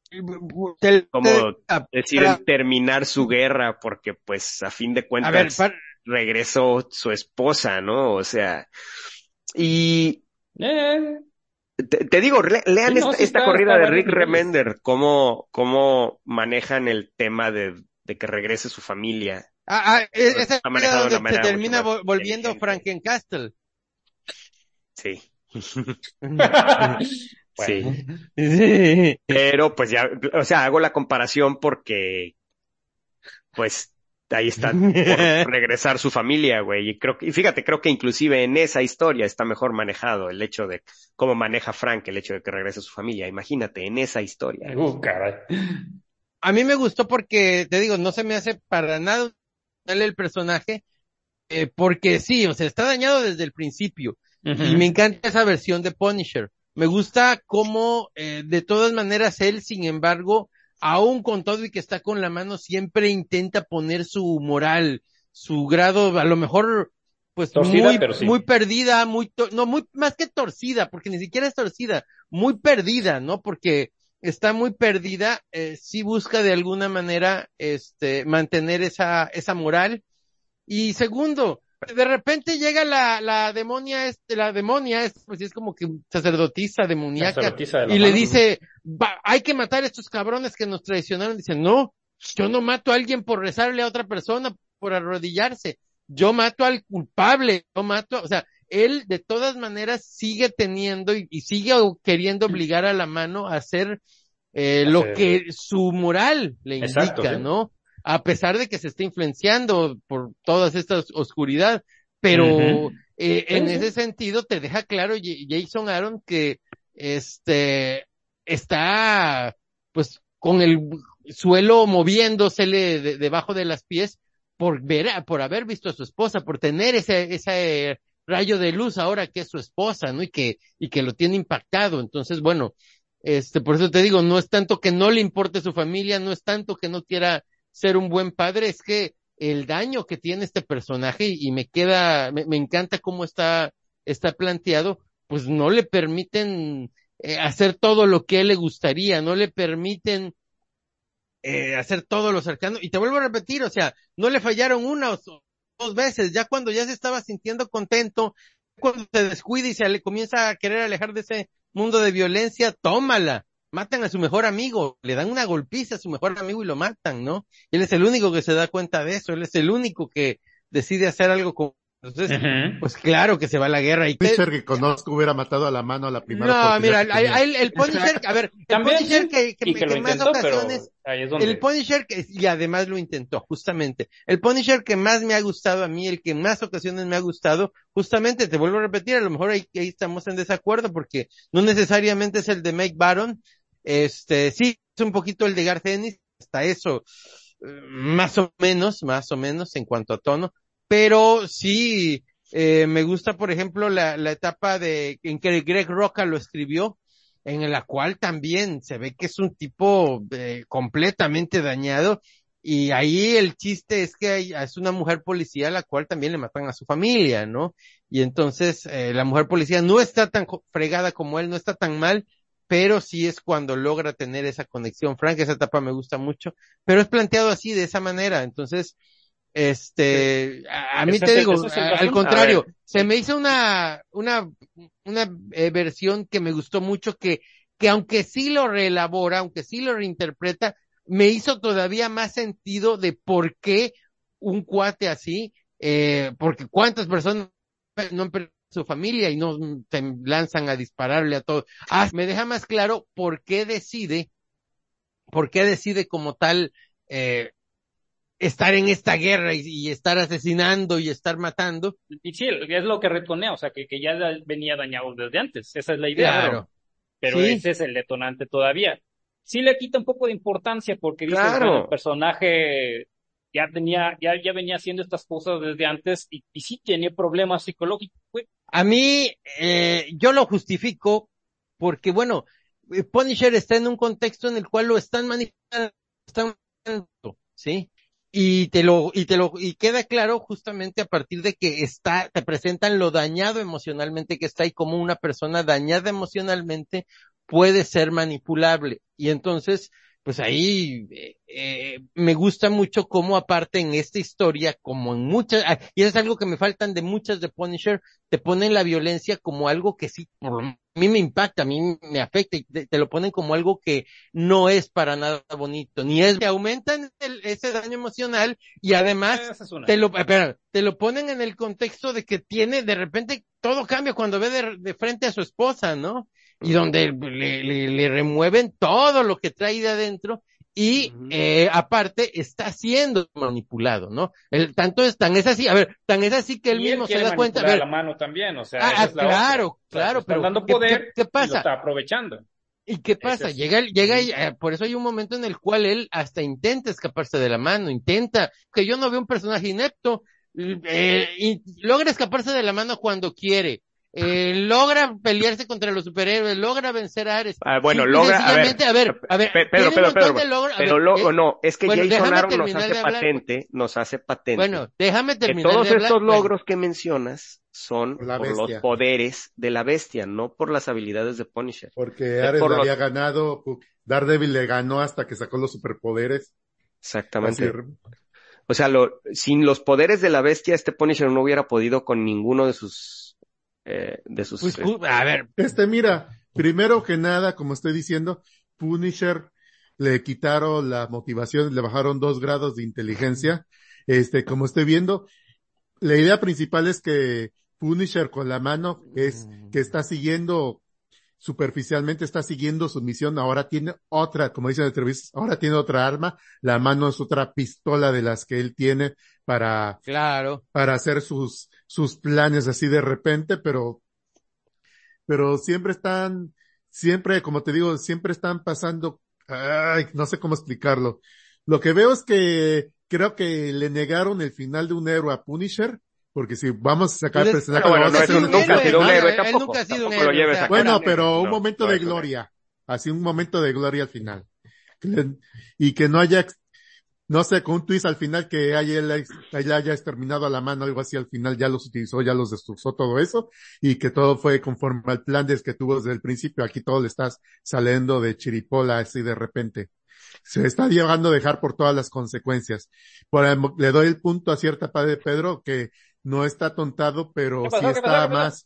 C: Tel-
A: como
C: tel- ah,
A: deciden
C: para-
A: terminar su guerra porque pues a fin de
C: A ver,
A: cuentas
C: par-
A: regresó su esposa, ¿no? O sea, y
E: Eh,
A: te, te digo, le- lean
E: Sí, no,
A: esta,
E: sí
A: esta
E: está-
A: corrida
E: está a
A: de
E: varios
A: Rick
E: niveles.
A: Remender, cómo, cómo manejan el tema de, de que regrese su familia.
C: ah, ah, e- esa
A: Está
C: es
A: manejado de una
C: donde se
A: manera
C: termina
A: mucho más
C: vo- volviendo
A: inteligente.
C: Frankencastle.
A: Sí.
E: bueno,
A: Sí.
C: Sí.
A: Pero pues ya, o sea, hago la comparación porque pues ahí está por regresar su familia, güey. Y creo que, y fíjate, creo que inclusive en esa historia está mejor manejado el hecho de cómo maneja Frank el hecho de que regrese su familia. Imagínate, en esa historia.
E: Uh, caray.
C: A mí me gustó porque, te digo, no se me hace para nada darle el personaje, eh, porque sí, o sea, está dañado desde el principio.
E: Ujú.
C: Y me encanta esa versión de Punisher. Me gusta cómo, eh, de todas maneras, él, sin embargo, aún con todo y que está con la mano, siempre intenta poner su moral, su grado, a lo mejor, pues
E: Torcida,
C: muy,
E: pero sí.
C: muy perdida, muy, to- no, muy, más que torcida, porque ni siquiera es torcida, muy perdida, ¿no? Porque está muy perdida, eh, sí busca de alguna manera, este, mantener esa, esa moral. Y segundo, de repente llega la, la demonia, este, la demonia, es, pues es como que sacerdotisa demoníaca,
E: Sacerdotisa de la
C: y le
E: mano.
C: dice, "Va, hay que matar a estos cabrones que nos traicionaron". Dice, no, yo no mato a alguien por rezarle a otra persona, por arrodillarse. Yo mato al culpable, yo mato, a- o sea, él de todas maneras sigue teniendo y, y sigue queriendo obligar a la mano a hacer eh, lo
E: Hacer-
C: que su moral le
E: Exacto,
C: indica,
E: sí.
C: ¿no? A pesar de que se está influenciando por todas estas oscuridad, pero
E: Ujú.
C: eh, en
E: Sí, sí.
C: ese sentido te deja claro J- Jason Aaron que este está pues con el suelo moviéndosele de- debajo de las pies por ver, a- por haber visto a su esposa, por tener ese, ese rayo de luz ahora que es su esposa, ¿no? Y que, y que lo tiene impactado. Entonces, bueno, este, por eso te digo, no es tanto que no le importe su familia, no es tanto que no quiera ser un buen padre, es que el daño que tiene este personaje, y, y me queda, me, me encanta cómo está, está planteado, pues no le permiten eh, hacer todo lo que a él le gustaría, no le permiten eh, hacer todo lo cercano. Y te vuelvo a repetir, o sea, no le fallaron una o dos veces, ya cuando ya se estaba sintiendo contento, cuando se descuida y se le comienza a querer alejar de ese mundo de violencia, tómala. Matan a su mejor amigo, le dan una golpiza a su mejor amigo y lo matan, ¿no? Él es el único que se da cuenta de eso, él es el único que decide hacer algo con... Entonces,
E: Ujú.
C: pues claro que se va a la guerra y que...
D: Punisher que conozco hubiera matado a la mano a la primera
C: No,
D: oportunidad
C: mira,
D: que
C: a-
D: tenía.
C: a él- el Punisher, a ver, el
E: También,
C: Punisher
E: sí.
C: que, que,
E: Y que
C: que
E: lo
C: más
E: intentó, pero
C: ocasiones
E: ahí es
C: el
E: donde...
C: Punisher, que, y además lo intentó, justamente. El Punisher que más me ha gustado a mí, el que en más ocasiones me ha gustado, justamente, te vuelvo a repetir, a lo mejor ahí, ahí estamos en desacuerdo, porque no necesariamente es el de Mike Baron, este, sí, es un poquito el de Garth Ennis, hasta eso, eh, más o menos, más o menos en cuanto a tono, pero sí, eh, me gusta, por ejemplo, la, la etapa de, en que Greg Rucka lo escribió, en la cual también se ve que es un tipo eh, completamente dañado, y ahí el chiste es que hay, es una mujer policía a la cual también le matan a su familia, ¿no? Y entonces eh, la mujer policía no está tan fregada como él, no está tan mal, pero sí es cuando logra tener esa conexión. Frank, esa etapa me gusta mucho, pero es planteado así, de esa manera. Entonces, este, a, a mí
E: Ese
C: te
E: es el-
C: digo,
E: ese es el
C: a- al
E: asunto.
A: A
C: contrario,
A: ver,
C: se me hizo una, una, una eh, versión que me gustó mucho, que, que aunque sí lo reelabora, aunque sí lo reinterpreta, me hizo todavía más sentido de por qué un cuate así, eh, porque cuántas personas no han perdido su familia y no se lanzan a dispararle a todos. Ah, me deja más claro por qué decide, por qué decide como tal, eh, estar en esta guerra y, y estar asesinando y estar matando.
E: Y sí, es lo que retonea, o sea, que, que ya venía dañado desde antes. Esa es la idea, pero,
C: Claro,
E: pero
C: sí,
E: ese es el detonante todavía. Sí le quita un poco de importancia porque dices, bueno, el
A: claro.
E: personaje ya tenía, ya, ya venía haciendo estas cosas desde antes y, y sí tenía problemas psicológicos, güey.
C: a mí, eh, yo lo justifico porque, bueno, eh, Punisher está en un contexto en el cual lo están manipulando, están manipulando, ¿sí? Y te lo, y te lo, y queda claro justamente a partir de que está, te presentan lo dañado emocionalmente que está y cómo una persona dañada emocionalmente puede ser manipulable. Y entonces, pues ahí eh, eh, me gusta mucho cómo aparte en esta historia, como en muchas, ah, y eso es algo que me faltan de muchas de Punisher, te ponen la violencia como algo que sí, por a mí me impacta, a mí me afecta, y te, te lo ponen como algo que no es para nada bonito, ni es, te aumentan el, ese daño emocional y además
E: Esa es una.
C: te lo, espera, te lo ponen en el contexto de que tiene, de repente todo cambia cuando ve de, de frente a su esposa, ¿no? Y donde le, le, le remueven todo lo que trae de adentro y
A: Ujú.
C: eh, aparte está siendo manipulado, ¿no? El, tanto es, tan es así, a ver, tan es así que él
E: Y él
C: mismo se
E: quiere
C: da cuenta, a
E: manipular
C: ver,
E: la mano también, o sea,
C: ah,
E: esa
C: ah,
E: es la otra.
C: claro,
E: O sea, le
C: claro,
E: están
C: pero
E: dando
C: ¿qué,
E: poder
C: qué, qué
E: y lo
C: pasa?
E: está aprovechando.
C: ¿Y qué
E: Ese
C: pasa?
E: es.
C: Llega, llega,
E: Ujú.
C: eh, por eso hay un momento en el cual él hasta intenta escaparse de la mano, intenta, que yo no veo un personaje inepto, eh, y logra escaparse de la mano cuando quiere, eh, logra pelearse contra los superhéroes, logra vencer a Ares,
A: Ah, bueno,
C: simple y
A: logra, a ver,
C: sencillamente, a ver, a ver,
A: Pe- Pedro,
C: tiene un
A: Pedro,
C: montón
A: Pedro,
C: de logros, a
A: pero
C: ver,
A: lo,
C: eh,
A: no, es que
C: bueno,
A: Jason
C: déjame
A: Aaron nos
C: terminar
A: hace
C: de hablar,
A: patente, nos hace patente
C: bueno, déjame
A: que
C: terminar
A: todos
C: de hablar,
A: estos
C: bueno,
A: logros que mencionas son
D: Por la
A: por los
D: bestia.
A: poderes de la bestia, no por las habilidades de Punisher.
D: Porque
A: Es
D: Ares
A: por
D: le
A: los,
D: había ganado, pu- Daredevil le ganó hasta que sacó los superpoderes. Así,
A: exactamente. O sea, lo, sin los poderes de la bestia, este Punisher no hubiera podido con ninguno de sus, eh, de sus,
C: pues,
A: eh,
C: ju- a ver,
D: este, mira, primero que nada, como estoy diciendo, Punisher le quitaron la motivación, le bajaron dos grados de inteligencia. Este, como estoy viendo, la idea principal es que Punisher con la mano, es que está siguiendo, superficialmente está siguiendo su misión, ahora tiene otra, como dicen en entrevistas, ahora tiene otra arma, la mano es otra pistola de las que él tiene para,
C: Claro.
D: para hacer sus, sus planes así de repente, pero, pero siempre están, siempre, como te digo, siempre están pasando, ay, no sé cómo explicarlo. Lo que veo es que creo que le negaron el final de un héroe a Punisher, porque si vamos a sacar
C: Pues es-
D: personaje,
A: Bueno,
D: lo
A: no
D: vamos a
A: es
D: hacer
A: un-
D: un
A: nunca ha sido un
D: final.
A: héroe
C: Él
A: tampoco.
C: nunca ha sido un
A: Tampoco lo
C: héroe,
A: lleves
C: o sea,
A: a
D: Bueno,
A: cabo.
D: pero un
A: No,
D: momento
A: no
D: de
A: es un héroe.
D: gloria, así un momento de gloria al final. Que le- Y que no haya, ex- no sé, con un twist al final que haya, él, él haya exterminado a la mano, algo así al final, ya los utilizó, ya los destrozó todo eso, y que todo fue conforme al plan desde que tuvo desde el principio. Aquí todo le estás saliendo de chiripola así de repente. Se está llegando a dejar por todas las consecuencias. Por el- le doy el punto a cierta parte de Pedro que no está tontado, pero
E: ¿Qué
D: sí
E: pasó? ¿Qué pasó?
D: está
E: ¿Qué pasó?
D: más,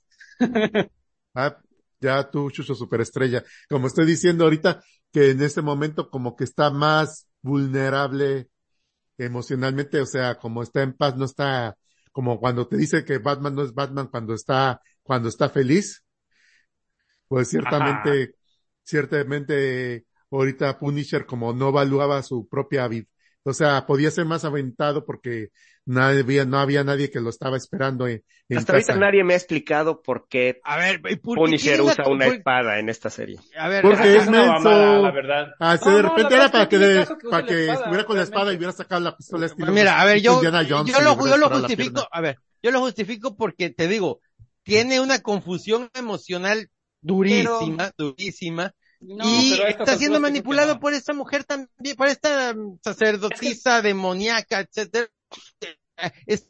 D: ah, ya tú, Chucho Superestrella. Como estoy diciendo ahorita, que en este momento como que está más vulnerable emocionalmente, o sea, como está en paz, no está, como cuando te dice que Batman no es Batman cuando está, cuando está feliz, pues
E: Ajá.
D: ciertamente, ciertamente ahorita Punisher como no evaluaba su propia vida, o sea, podía ser más aventado porque nadie, había- no había nadie que lo estaba esperando en, en
A: Hasta ahorita
D: casa.
A: nadie me ha explicado por qué
C: A ver, ¿y por qué
A: Punisher
C: tiene una,
A: usa una
C: por-
A: espada en esta serie.
C: a ver,
D: Porque
E: Esa
C: a-
D: es
E: es una mamada, la
D: menso.
E: verdad.
D: Ah, sí,
E: No,
D: de
E: no, la
D: repente
E: verdad
D: era
E: es que
D: para
E: no
D: que,
E: tiene
D: de-
E: caso que use
D: para
E: la
D: que
E: espada,
D: estuviera con la espada y
E: realmente.
D: hubiera sacado la pistola estilo
C: mira, a ver,
D: tipo
C: yo,
D: Indiana
C: yo
D: Jones y
C: lo,
D: le
C: yo
D: hubiera
C: lo
D: disparado la
C: justifico,
D: pierna.
C: a ver, yo lo justifico porque te digo, tiene una confusión emocional durísima, durísima,
E: No,
C: y
E: pero a estas
C: está siendo
E: alturas creo que
C: manipulado
E: no.
C: por esta mujer también, por esta mm, sacerdotisa demoníaca, etcétera. Es,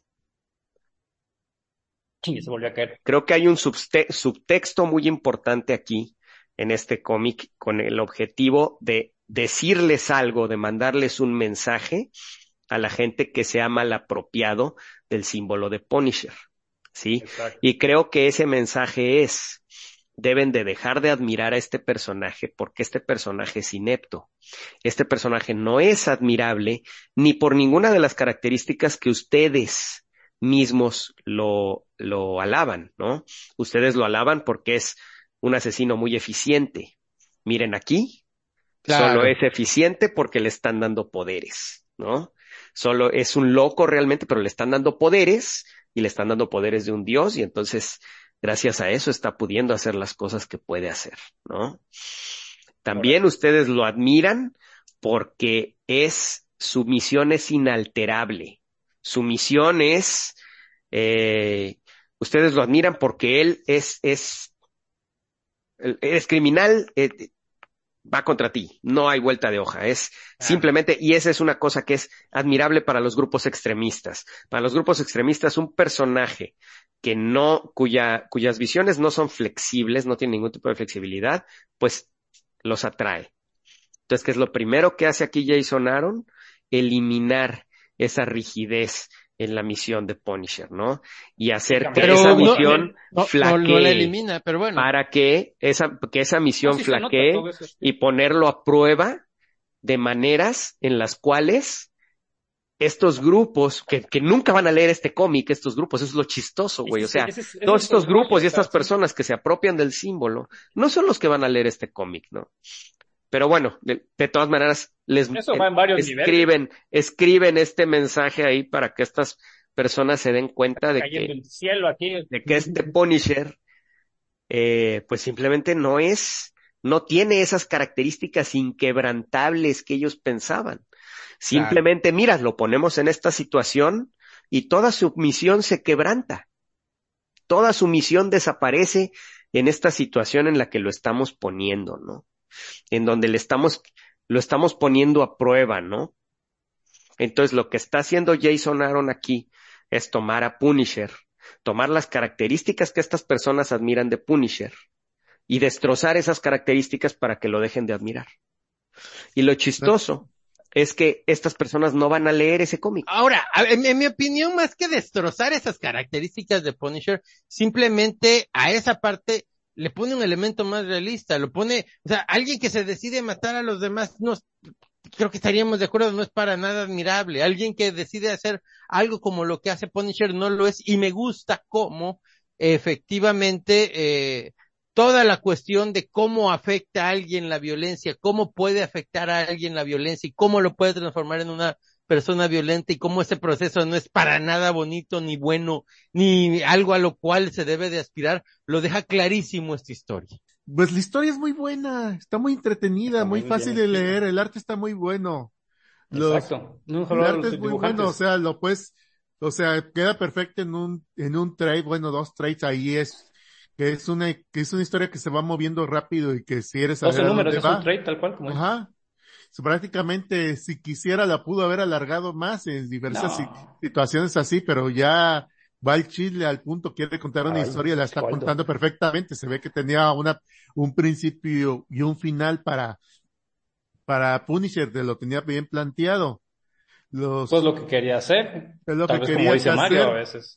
E: Chingue, se volvió a caer.
A: Creo que hay un subte- subtexto muy importante aquí en este cómic con el objetivo de decirles algo, de mandarles un mensaje a la gente que se ha malapropiado del símbolo de Punisher, ¿sí?
E: Exacto.
A: Y creo que ese mensaje es, deben de dejar de admirar a este personaje porque este personaje es inepto. Este personaje no es admirable ni por ninguna de las características que ustedes mismos lo, lo alaban, ¿no? Ustedes lo alaban porque es un asesino muy eficiente. Miren aquí, solo
C: claro,
A: es eficiente porque le están dando poderes, ¿no? Solo es un loco realmente, pero le están dando poderes y le están dando poderes de un dios y entonces gracias a eso está pudiendo hacer las cosas que puede hacer, ¿no? También
E: Órale.
A: ustedes lo admiran porque es, su misión es inalterable. Su misión es, eh, ustedes lo admiran porque él es, es, es criminal, eh, va contra ti, no hay vuelta de hoja, es
E: Ah,
A: simplemente, y esa es una cosa que es admirable para los grupos extremistas. Para los grupos extremistas, un personaje que no, cuya, cuyas visiones no son flexibles, no tiene ningún tipo de flexibilidad, pues los atrae. Entonces, ¿qué es lo primero que hace aquí Jason Aaron? Eliminar esa rigidez en la misión de Punisher, ¿no? Y hacer que
C: pero
A: esa
C: no,
A: misión
C: no, no,
A: flaquee,
C: no la elimina, pero bueno.
A: para que esa, que esa
E: no,
A: misión
E: sí se nota
A: flaquee
E: todo eso.
A: y ponerlo a prueba de maneras en las cuales estos grupos, que, que nunca van a leer este cómic, estos grupos, eso es lo chistoso, güey. O
E: Ese,
A: sea,
E: ese, ese
A: todos
E: es
A: estos
E: el rollo,
A: grupos y
E: o sea,
A: estas
E: sí.
A: personas que se apropian del símbolo, no son los que van a leer este cómic, ¿no? Pero bueno, de, de todas maneras, les
E: Eso
A: eh,
E: va en varios niveles.
A: escriben, escriben este mensaje ahí para que estas personas se den cuenta de
E: Cayendo
A: que,
E: el cielo aquí.
A: de que este Punisher, eh, pues simplemente no es, no tiene esas características inquebrantables que ellos pensaban. Simplemente, mira, lo ponemos en esta situación y toda su misión se quebranta. Toda su misión desaparece en esta situación en la que lo estamos poniendo, ¿no? En donde le estamos, lo estamos poniendo a prueba, ¿no? Entonces, lo que está haciendo Jason Aaron aquí es tomar a Punisher, tomar las características que estas personas admiran de Punisher y destrozar esas características para que lo dejen de admirar. Y lo chistoso es que estas personas no van a leer ese cómic.
C: Ahora, a- en, en mi opinión, más que destrozar esas características de Punisher, simplemente a esa parte le pone un elemento más realista, lo pone, o sea, alguien que se decide matar a los demás, no, creo que estaríamos de acuerdo, no es para nada admirable. Alguien que decide hacer algo como lo que hace Punisher no lo es, y me gusta cómo efectivamente, eh, toda la cuestión de cómo afecta a alguien la violencia, cómo puede afectar a alguien la violencia y cómo lo puede transformar en una persona violenta y cómo ese proceso no es para nada bonito, ni bueno, ni algo a lo cual se debe de aspirar, lo deja clarísimo esta historia.
D: Pues la historia es muy buena, está muy entretenida,
E: Está
D: muy
E: muy
D: fácil
E: bien
D: de
E: escrita.
D: leer, el arte está muy bueno. Los,
E: Exacto. No
D: el
E: solo
D: arte
E: los
D: es muy
E: dibujantes.
D: bueno, o sea, lo puedes, o sea, queda perfecto en un, en un trade, bueno, dos trades ahí es, que es una, que es una historia que se va moviendo rápido y que si eres
E: doce
D: saber a
E: números,
D: dónde
E: es un
D: va.
E: trade tal cual como dices.
D: Ajá. So, prácticamente, si quisiera, la pudo haber alargado más en diversas si-
E: No.
D: situaciones así, pero ya va el chile al punto, quiere contar una
E: Ay,
D: historia, la está
E: ¿cuál?
D: contando perfectamente. Se ve que tenía una, un principio y un final para, para Punisher, te lo tenía bien planteado. Los,
E: Pues lo que quería hacer.
D: es lo
E: Tal
D: que
E: vez como
D: quería
E: dice Mario a
D: hacer,
E: veces.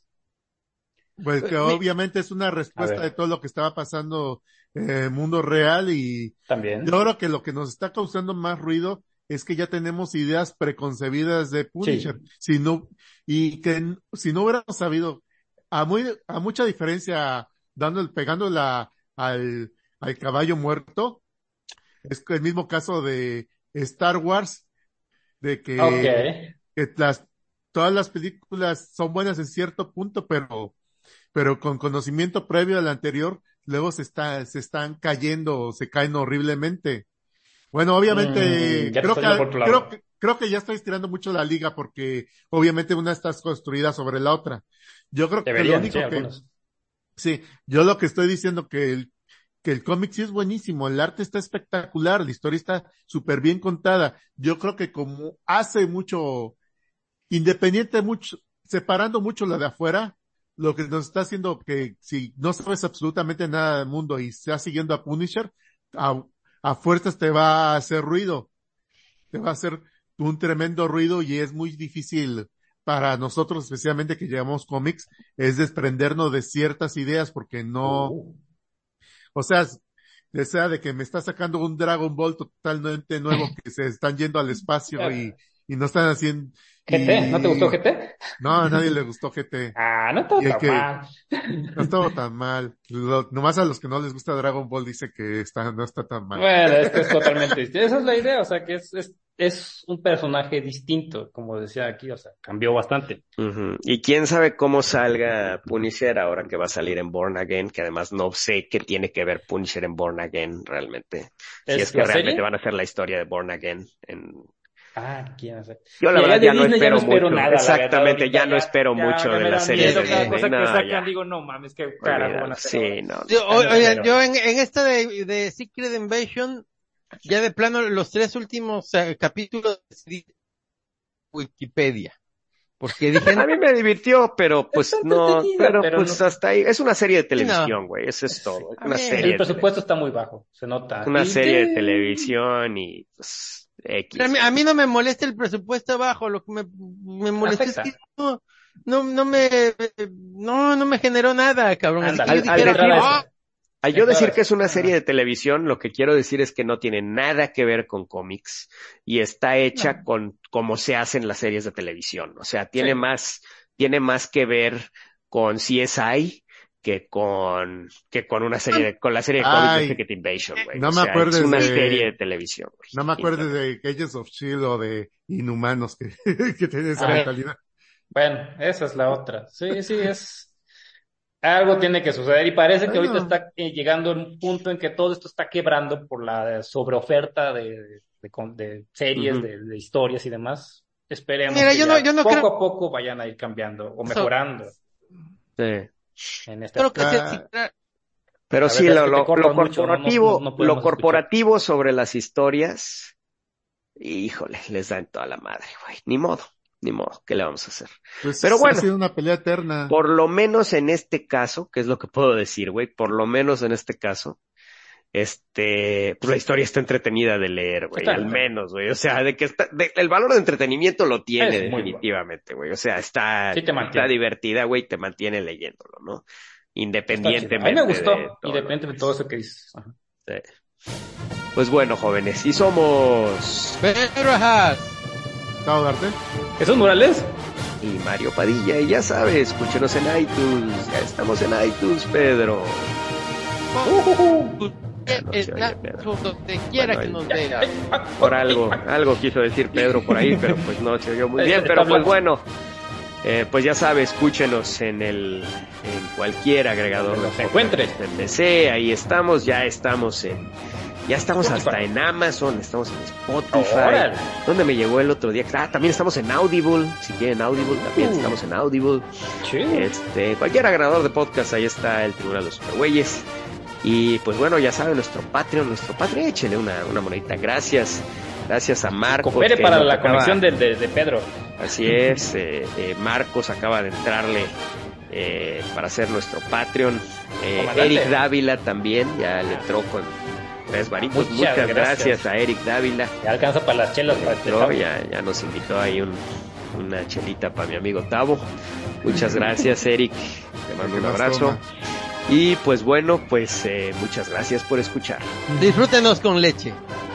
D: pues que
C: Mi-
D: obviamente es una
E: A
D: respuesta de
E: ver,
D: todo lo que estaba pasando en el mundo real y yo
E: también.
D: creo que lo que nos está causando más ruido es que ya tenemos ideas preconcebidas de Punisher.
E: Sí.
D: Si no, y que n- si no hubiéramos sabido, a muy, a mucha diferencia, dando, pegando la, al, al caballo muerto, es el mismo caso de Star Wars, de
E: Ok.
D: que, que las, todas las películas son buenas en cierto punto, pero pero con conocimiento previo al anterior, luego se está, se están cayendo o se caen horriblemente. Bueno,
E: Mm,
D: obviamente,
E: ya te
D: creo
E: está yendo por
D: que,
E: tu
D: creo
E: lado.
D: que, creo que ya estoy estirando mucho la liga porque obviamente una está construida sobre la otra. Yo creo que lo
E: Deberían, sí,
D: único que,
E: algunos.
D: sí, yo lo que estoy diciendo que el, que el cómic sí es buenísimo, el arte está espectacular, la historia está súper bien contada. Yo creo que como hace mucho, independiente mucho, separando mucho la de afuera, lo que nos está haciendo que si no sabes absolutamente nada del mundo y estás siguiendo a Punisher, a, a fuerzas te va a hacer ruido, te va a hacer un tremendo ruido y es muy difícil para nosotros, especialmente que llevamos cómics, es desprendernos de ciertas ideas porque no,
E: Uh,
D: o sea, desea de que me está sacando un Dragon Ball totalmente nuevo que se están yendo al espacio y, y no están haciendo,
E: G T, ¿no te gustó
D: y
E: G T?
D: no, a nadie le gustó G T.
E: Ah, no todo
D: Y el
E: tan
D: que
E: mal.
D: no estuvo tan mal. Lo- nomás a los que no les gusta Dragon Ball dice que está, no está tan mal.
E: Bueno, es que es totalmente distinto. Esa es la idea, o sea, que es, es, es un personaje distinto, como decía aquí, o sea, cambió bastante.
A: Ujú. Y quién sabe cómo salga Punisher ahora que va a salir en Born Again, que además no sé qué tiene que ver Punisher en Born Again realmente. Si
E: ¿Es
A: es que
E: la
A: realmente
E: serie?
A: van a hacer la historia de Born Again en...
E: Ah, quién sabe.
A: Yo la
E: Y allá
A: verdad
E: de
A: ya no
E: Disney ya no
A: espero
E: espero
A: mucho.
E: nada, la verdad,
A: Exactamente,
E: ahorita
A: ya no espero
E: ya-
A: mucho
E: ya
A: de
E: me
A: las
E: da
A: series
E: miedo
A: de
E: cada
A: Disney.
E: cosa que
A: No,
E: sacan,
A: ya.
E: digo, no mames, qué carajo van a
A: Olvídalo.
E: hacer ahora.
A: Sí, no.
C: Yo,
E: Ya no
C: o- oigan,
E: espero.
C: yo en, en esta de, de Secret Invasion, ya de plano, los tres últimos eh, capítulos decidí Wikipedia. Porque dije,
A: A mí me divirtió, pero pues
E: Está
A: no,
E: entretenida,
A: pero
E: pero
A: pues
E: no.
A: hasta ahí. Es una serie de
C: no,
A: televisión, güey. Eso es
E: Sí.
A: todo. Es
C: a
A: una
C: mí,
A: serie
E: El
A: de
E: presupuesto
A: televisión.
E: está muy bajo, se nota.
A: Es una
E: Y
A: serie de
E: que-
A: televisión y pues X.
C: a mí, a mí no me molesta el presupuesto bajo, lo que me, me molesta es
E: Afecta.
C: que no, no, no me, no, no me generó nada, cabrón. Así que
E: Ándale,
C: yo
A: Al- al
C: dijera,
A: decir-
C: "Ah,
A: Al yo decir que es una
C: Ah.
A: serie de televisión, lo que quiero decir es que no tiene nada que ver con cómics y está hecha
E: No.
A: con cómo se hacen las series de televisión. O sea, tiene
E: Sí.
A: más, tiene más que ver con C S I que con, que con una serie de, con la serie de cómics de
D: Ay,
A: Secret Invasion, güey.
D: no
A: O
D: me
A: sea, es
D: acuerdes
A: una
D: de-
A: serie de televisión, güey.
D: No me acuerdo de Agents of Shield o de Inhumanos que, que tienen esa
E: Ah.
D: mentalidad.
E: Bueno, esa es la otra. Sí, sí, es... Algo tiene que suceder y parece que
D: Bueno.
E: ahorita está eh, llegando en un punto en que todo esto está quebrando por la sobreoferta de, de, con- de series,
A: Ujú.
E: de, de historias y demás. Esperemos
C: Mira,
E: que
C: yo
E: ya
C: no- yo no
E: poco
C: creo-
E: a poco vayan a ir cambiando o
C: Eso-
E: mejorando
A: Sí.
E: en este
C: creo que
D: Ah.
C: se- si-
A: Pero
E: La
A: sí,
E: verdad es
A: lo,
E: que te
A: lo,
E: cortas
A: lo
E: mucho, no- no-
A: corporativo,
E: no- no podemos
A: lo
E: escuchar.
A: corporativo sobre las historias, híjole, les da en toda la madre, güey. Ni modo, ni modo, ¿qué le vamos a hacer?
D: Pues
A: Pero
D: ha
A: bueno.
D: sido una pelea eterna.
A: Por lo menos en este caso, que es lo que puedo decir, güey, por lo menos en este caso, este, pues la historia está entretenida de leer, güey,
E: Está
A: al
E: bien.
A: menos, güey, o sea, de que está, de- el valor de entretenimiento lo tiene
E: Es muy
A: definitivamente, güey, o sea, está,
E: Sí te mantiene.
A: está divertida, güey, te mantiene leyéndolo, ¿no?
E: Está chido.
A: Independientemente
E: A mí me gustó,
A: de todo
E: independientemente
A: lo
E: de todo eso que dices. Ajá.
A: que- sí. Pues bueno, jóvenes, y somos...
C: Pedro Haas.
D: ¿Estaba darte?
E: ¿Esos Morales?
A: y Mario Padilla. Y ya sabes, escúchenos en iTunes. Ya estamos en iTunes, Pedro.
C: Uh,
A: Ya no se oye, Pedro.
C: donde quiera
A: Bueno,
C: que nos
A: ahí-
C: vea.
A: Por algo, algo quiso decir Pedro por ahí, pero pues no se oyó muy bien. Pero pues bueno, eh, pues ya sabes, escúchenos en el, en cualquier agregador
E: Donde
A: de
E: se
A: podcast,
E: encuentre.
A: en P C, ahí estamos, ya estamos en, ya estamos
E: Spotify.
A: hasta en Amazon, estamos en Spotify.
E: Órale.
A: ¿Dónde me llegó el otro día? Ah, también estamos en Audible, si quieren Audible, también
E: Uh.
A: estamos en Audible.
E: Chido.
A: Este, cualquier agregador de podcast, ahí está el Tribunal de los Supergüeyes. Y pues bueno, ya saben, nuestro Patreon, nuestro Patreon, échele una, una monedita. Gracias, gracias a Marcos.
E: Coopere
A: que
E: para
A: nos
E: la
A: acaba-
E: comisión de, de, de Pedro.
A: Así es, eh, eh, Marcos acaba de entrarle eh, para ser nuestro Patreon. Eh,
E: Comandante.
A: Eric Dávila también, ya le entró con tres varitos.
E: Muchas
A: Muchas, gracias.
E: gracias
A: a Eric Dávila.
E: Ya alcanza para las chelas. Para este
A: Entró,
E: chavo.
A: ya, ya nos invitó ahí un, una chelita para mi amigo Tavo. Muchas gracias, Eric. Te mando un
D: Más
A: abrazo.
D: toma.
A: Y pues bueno, pues eh, muchas gracias por escuchar.
C: Disfrútenos con leche.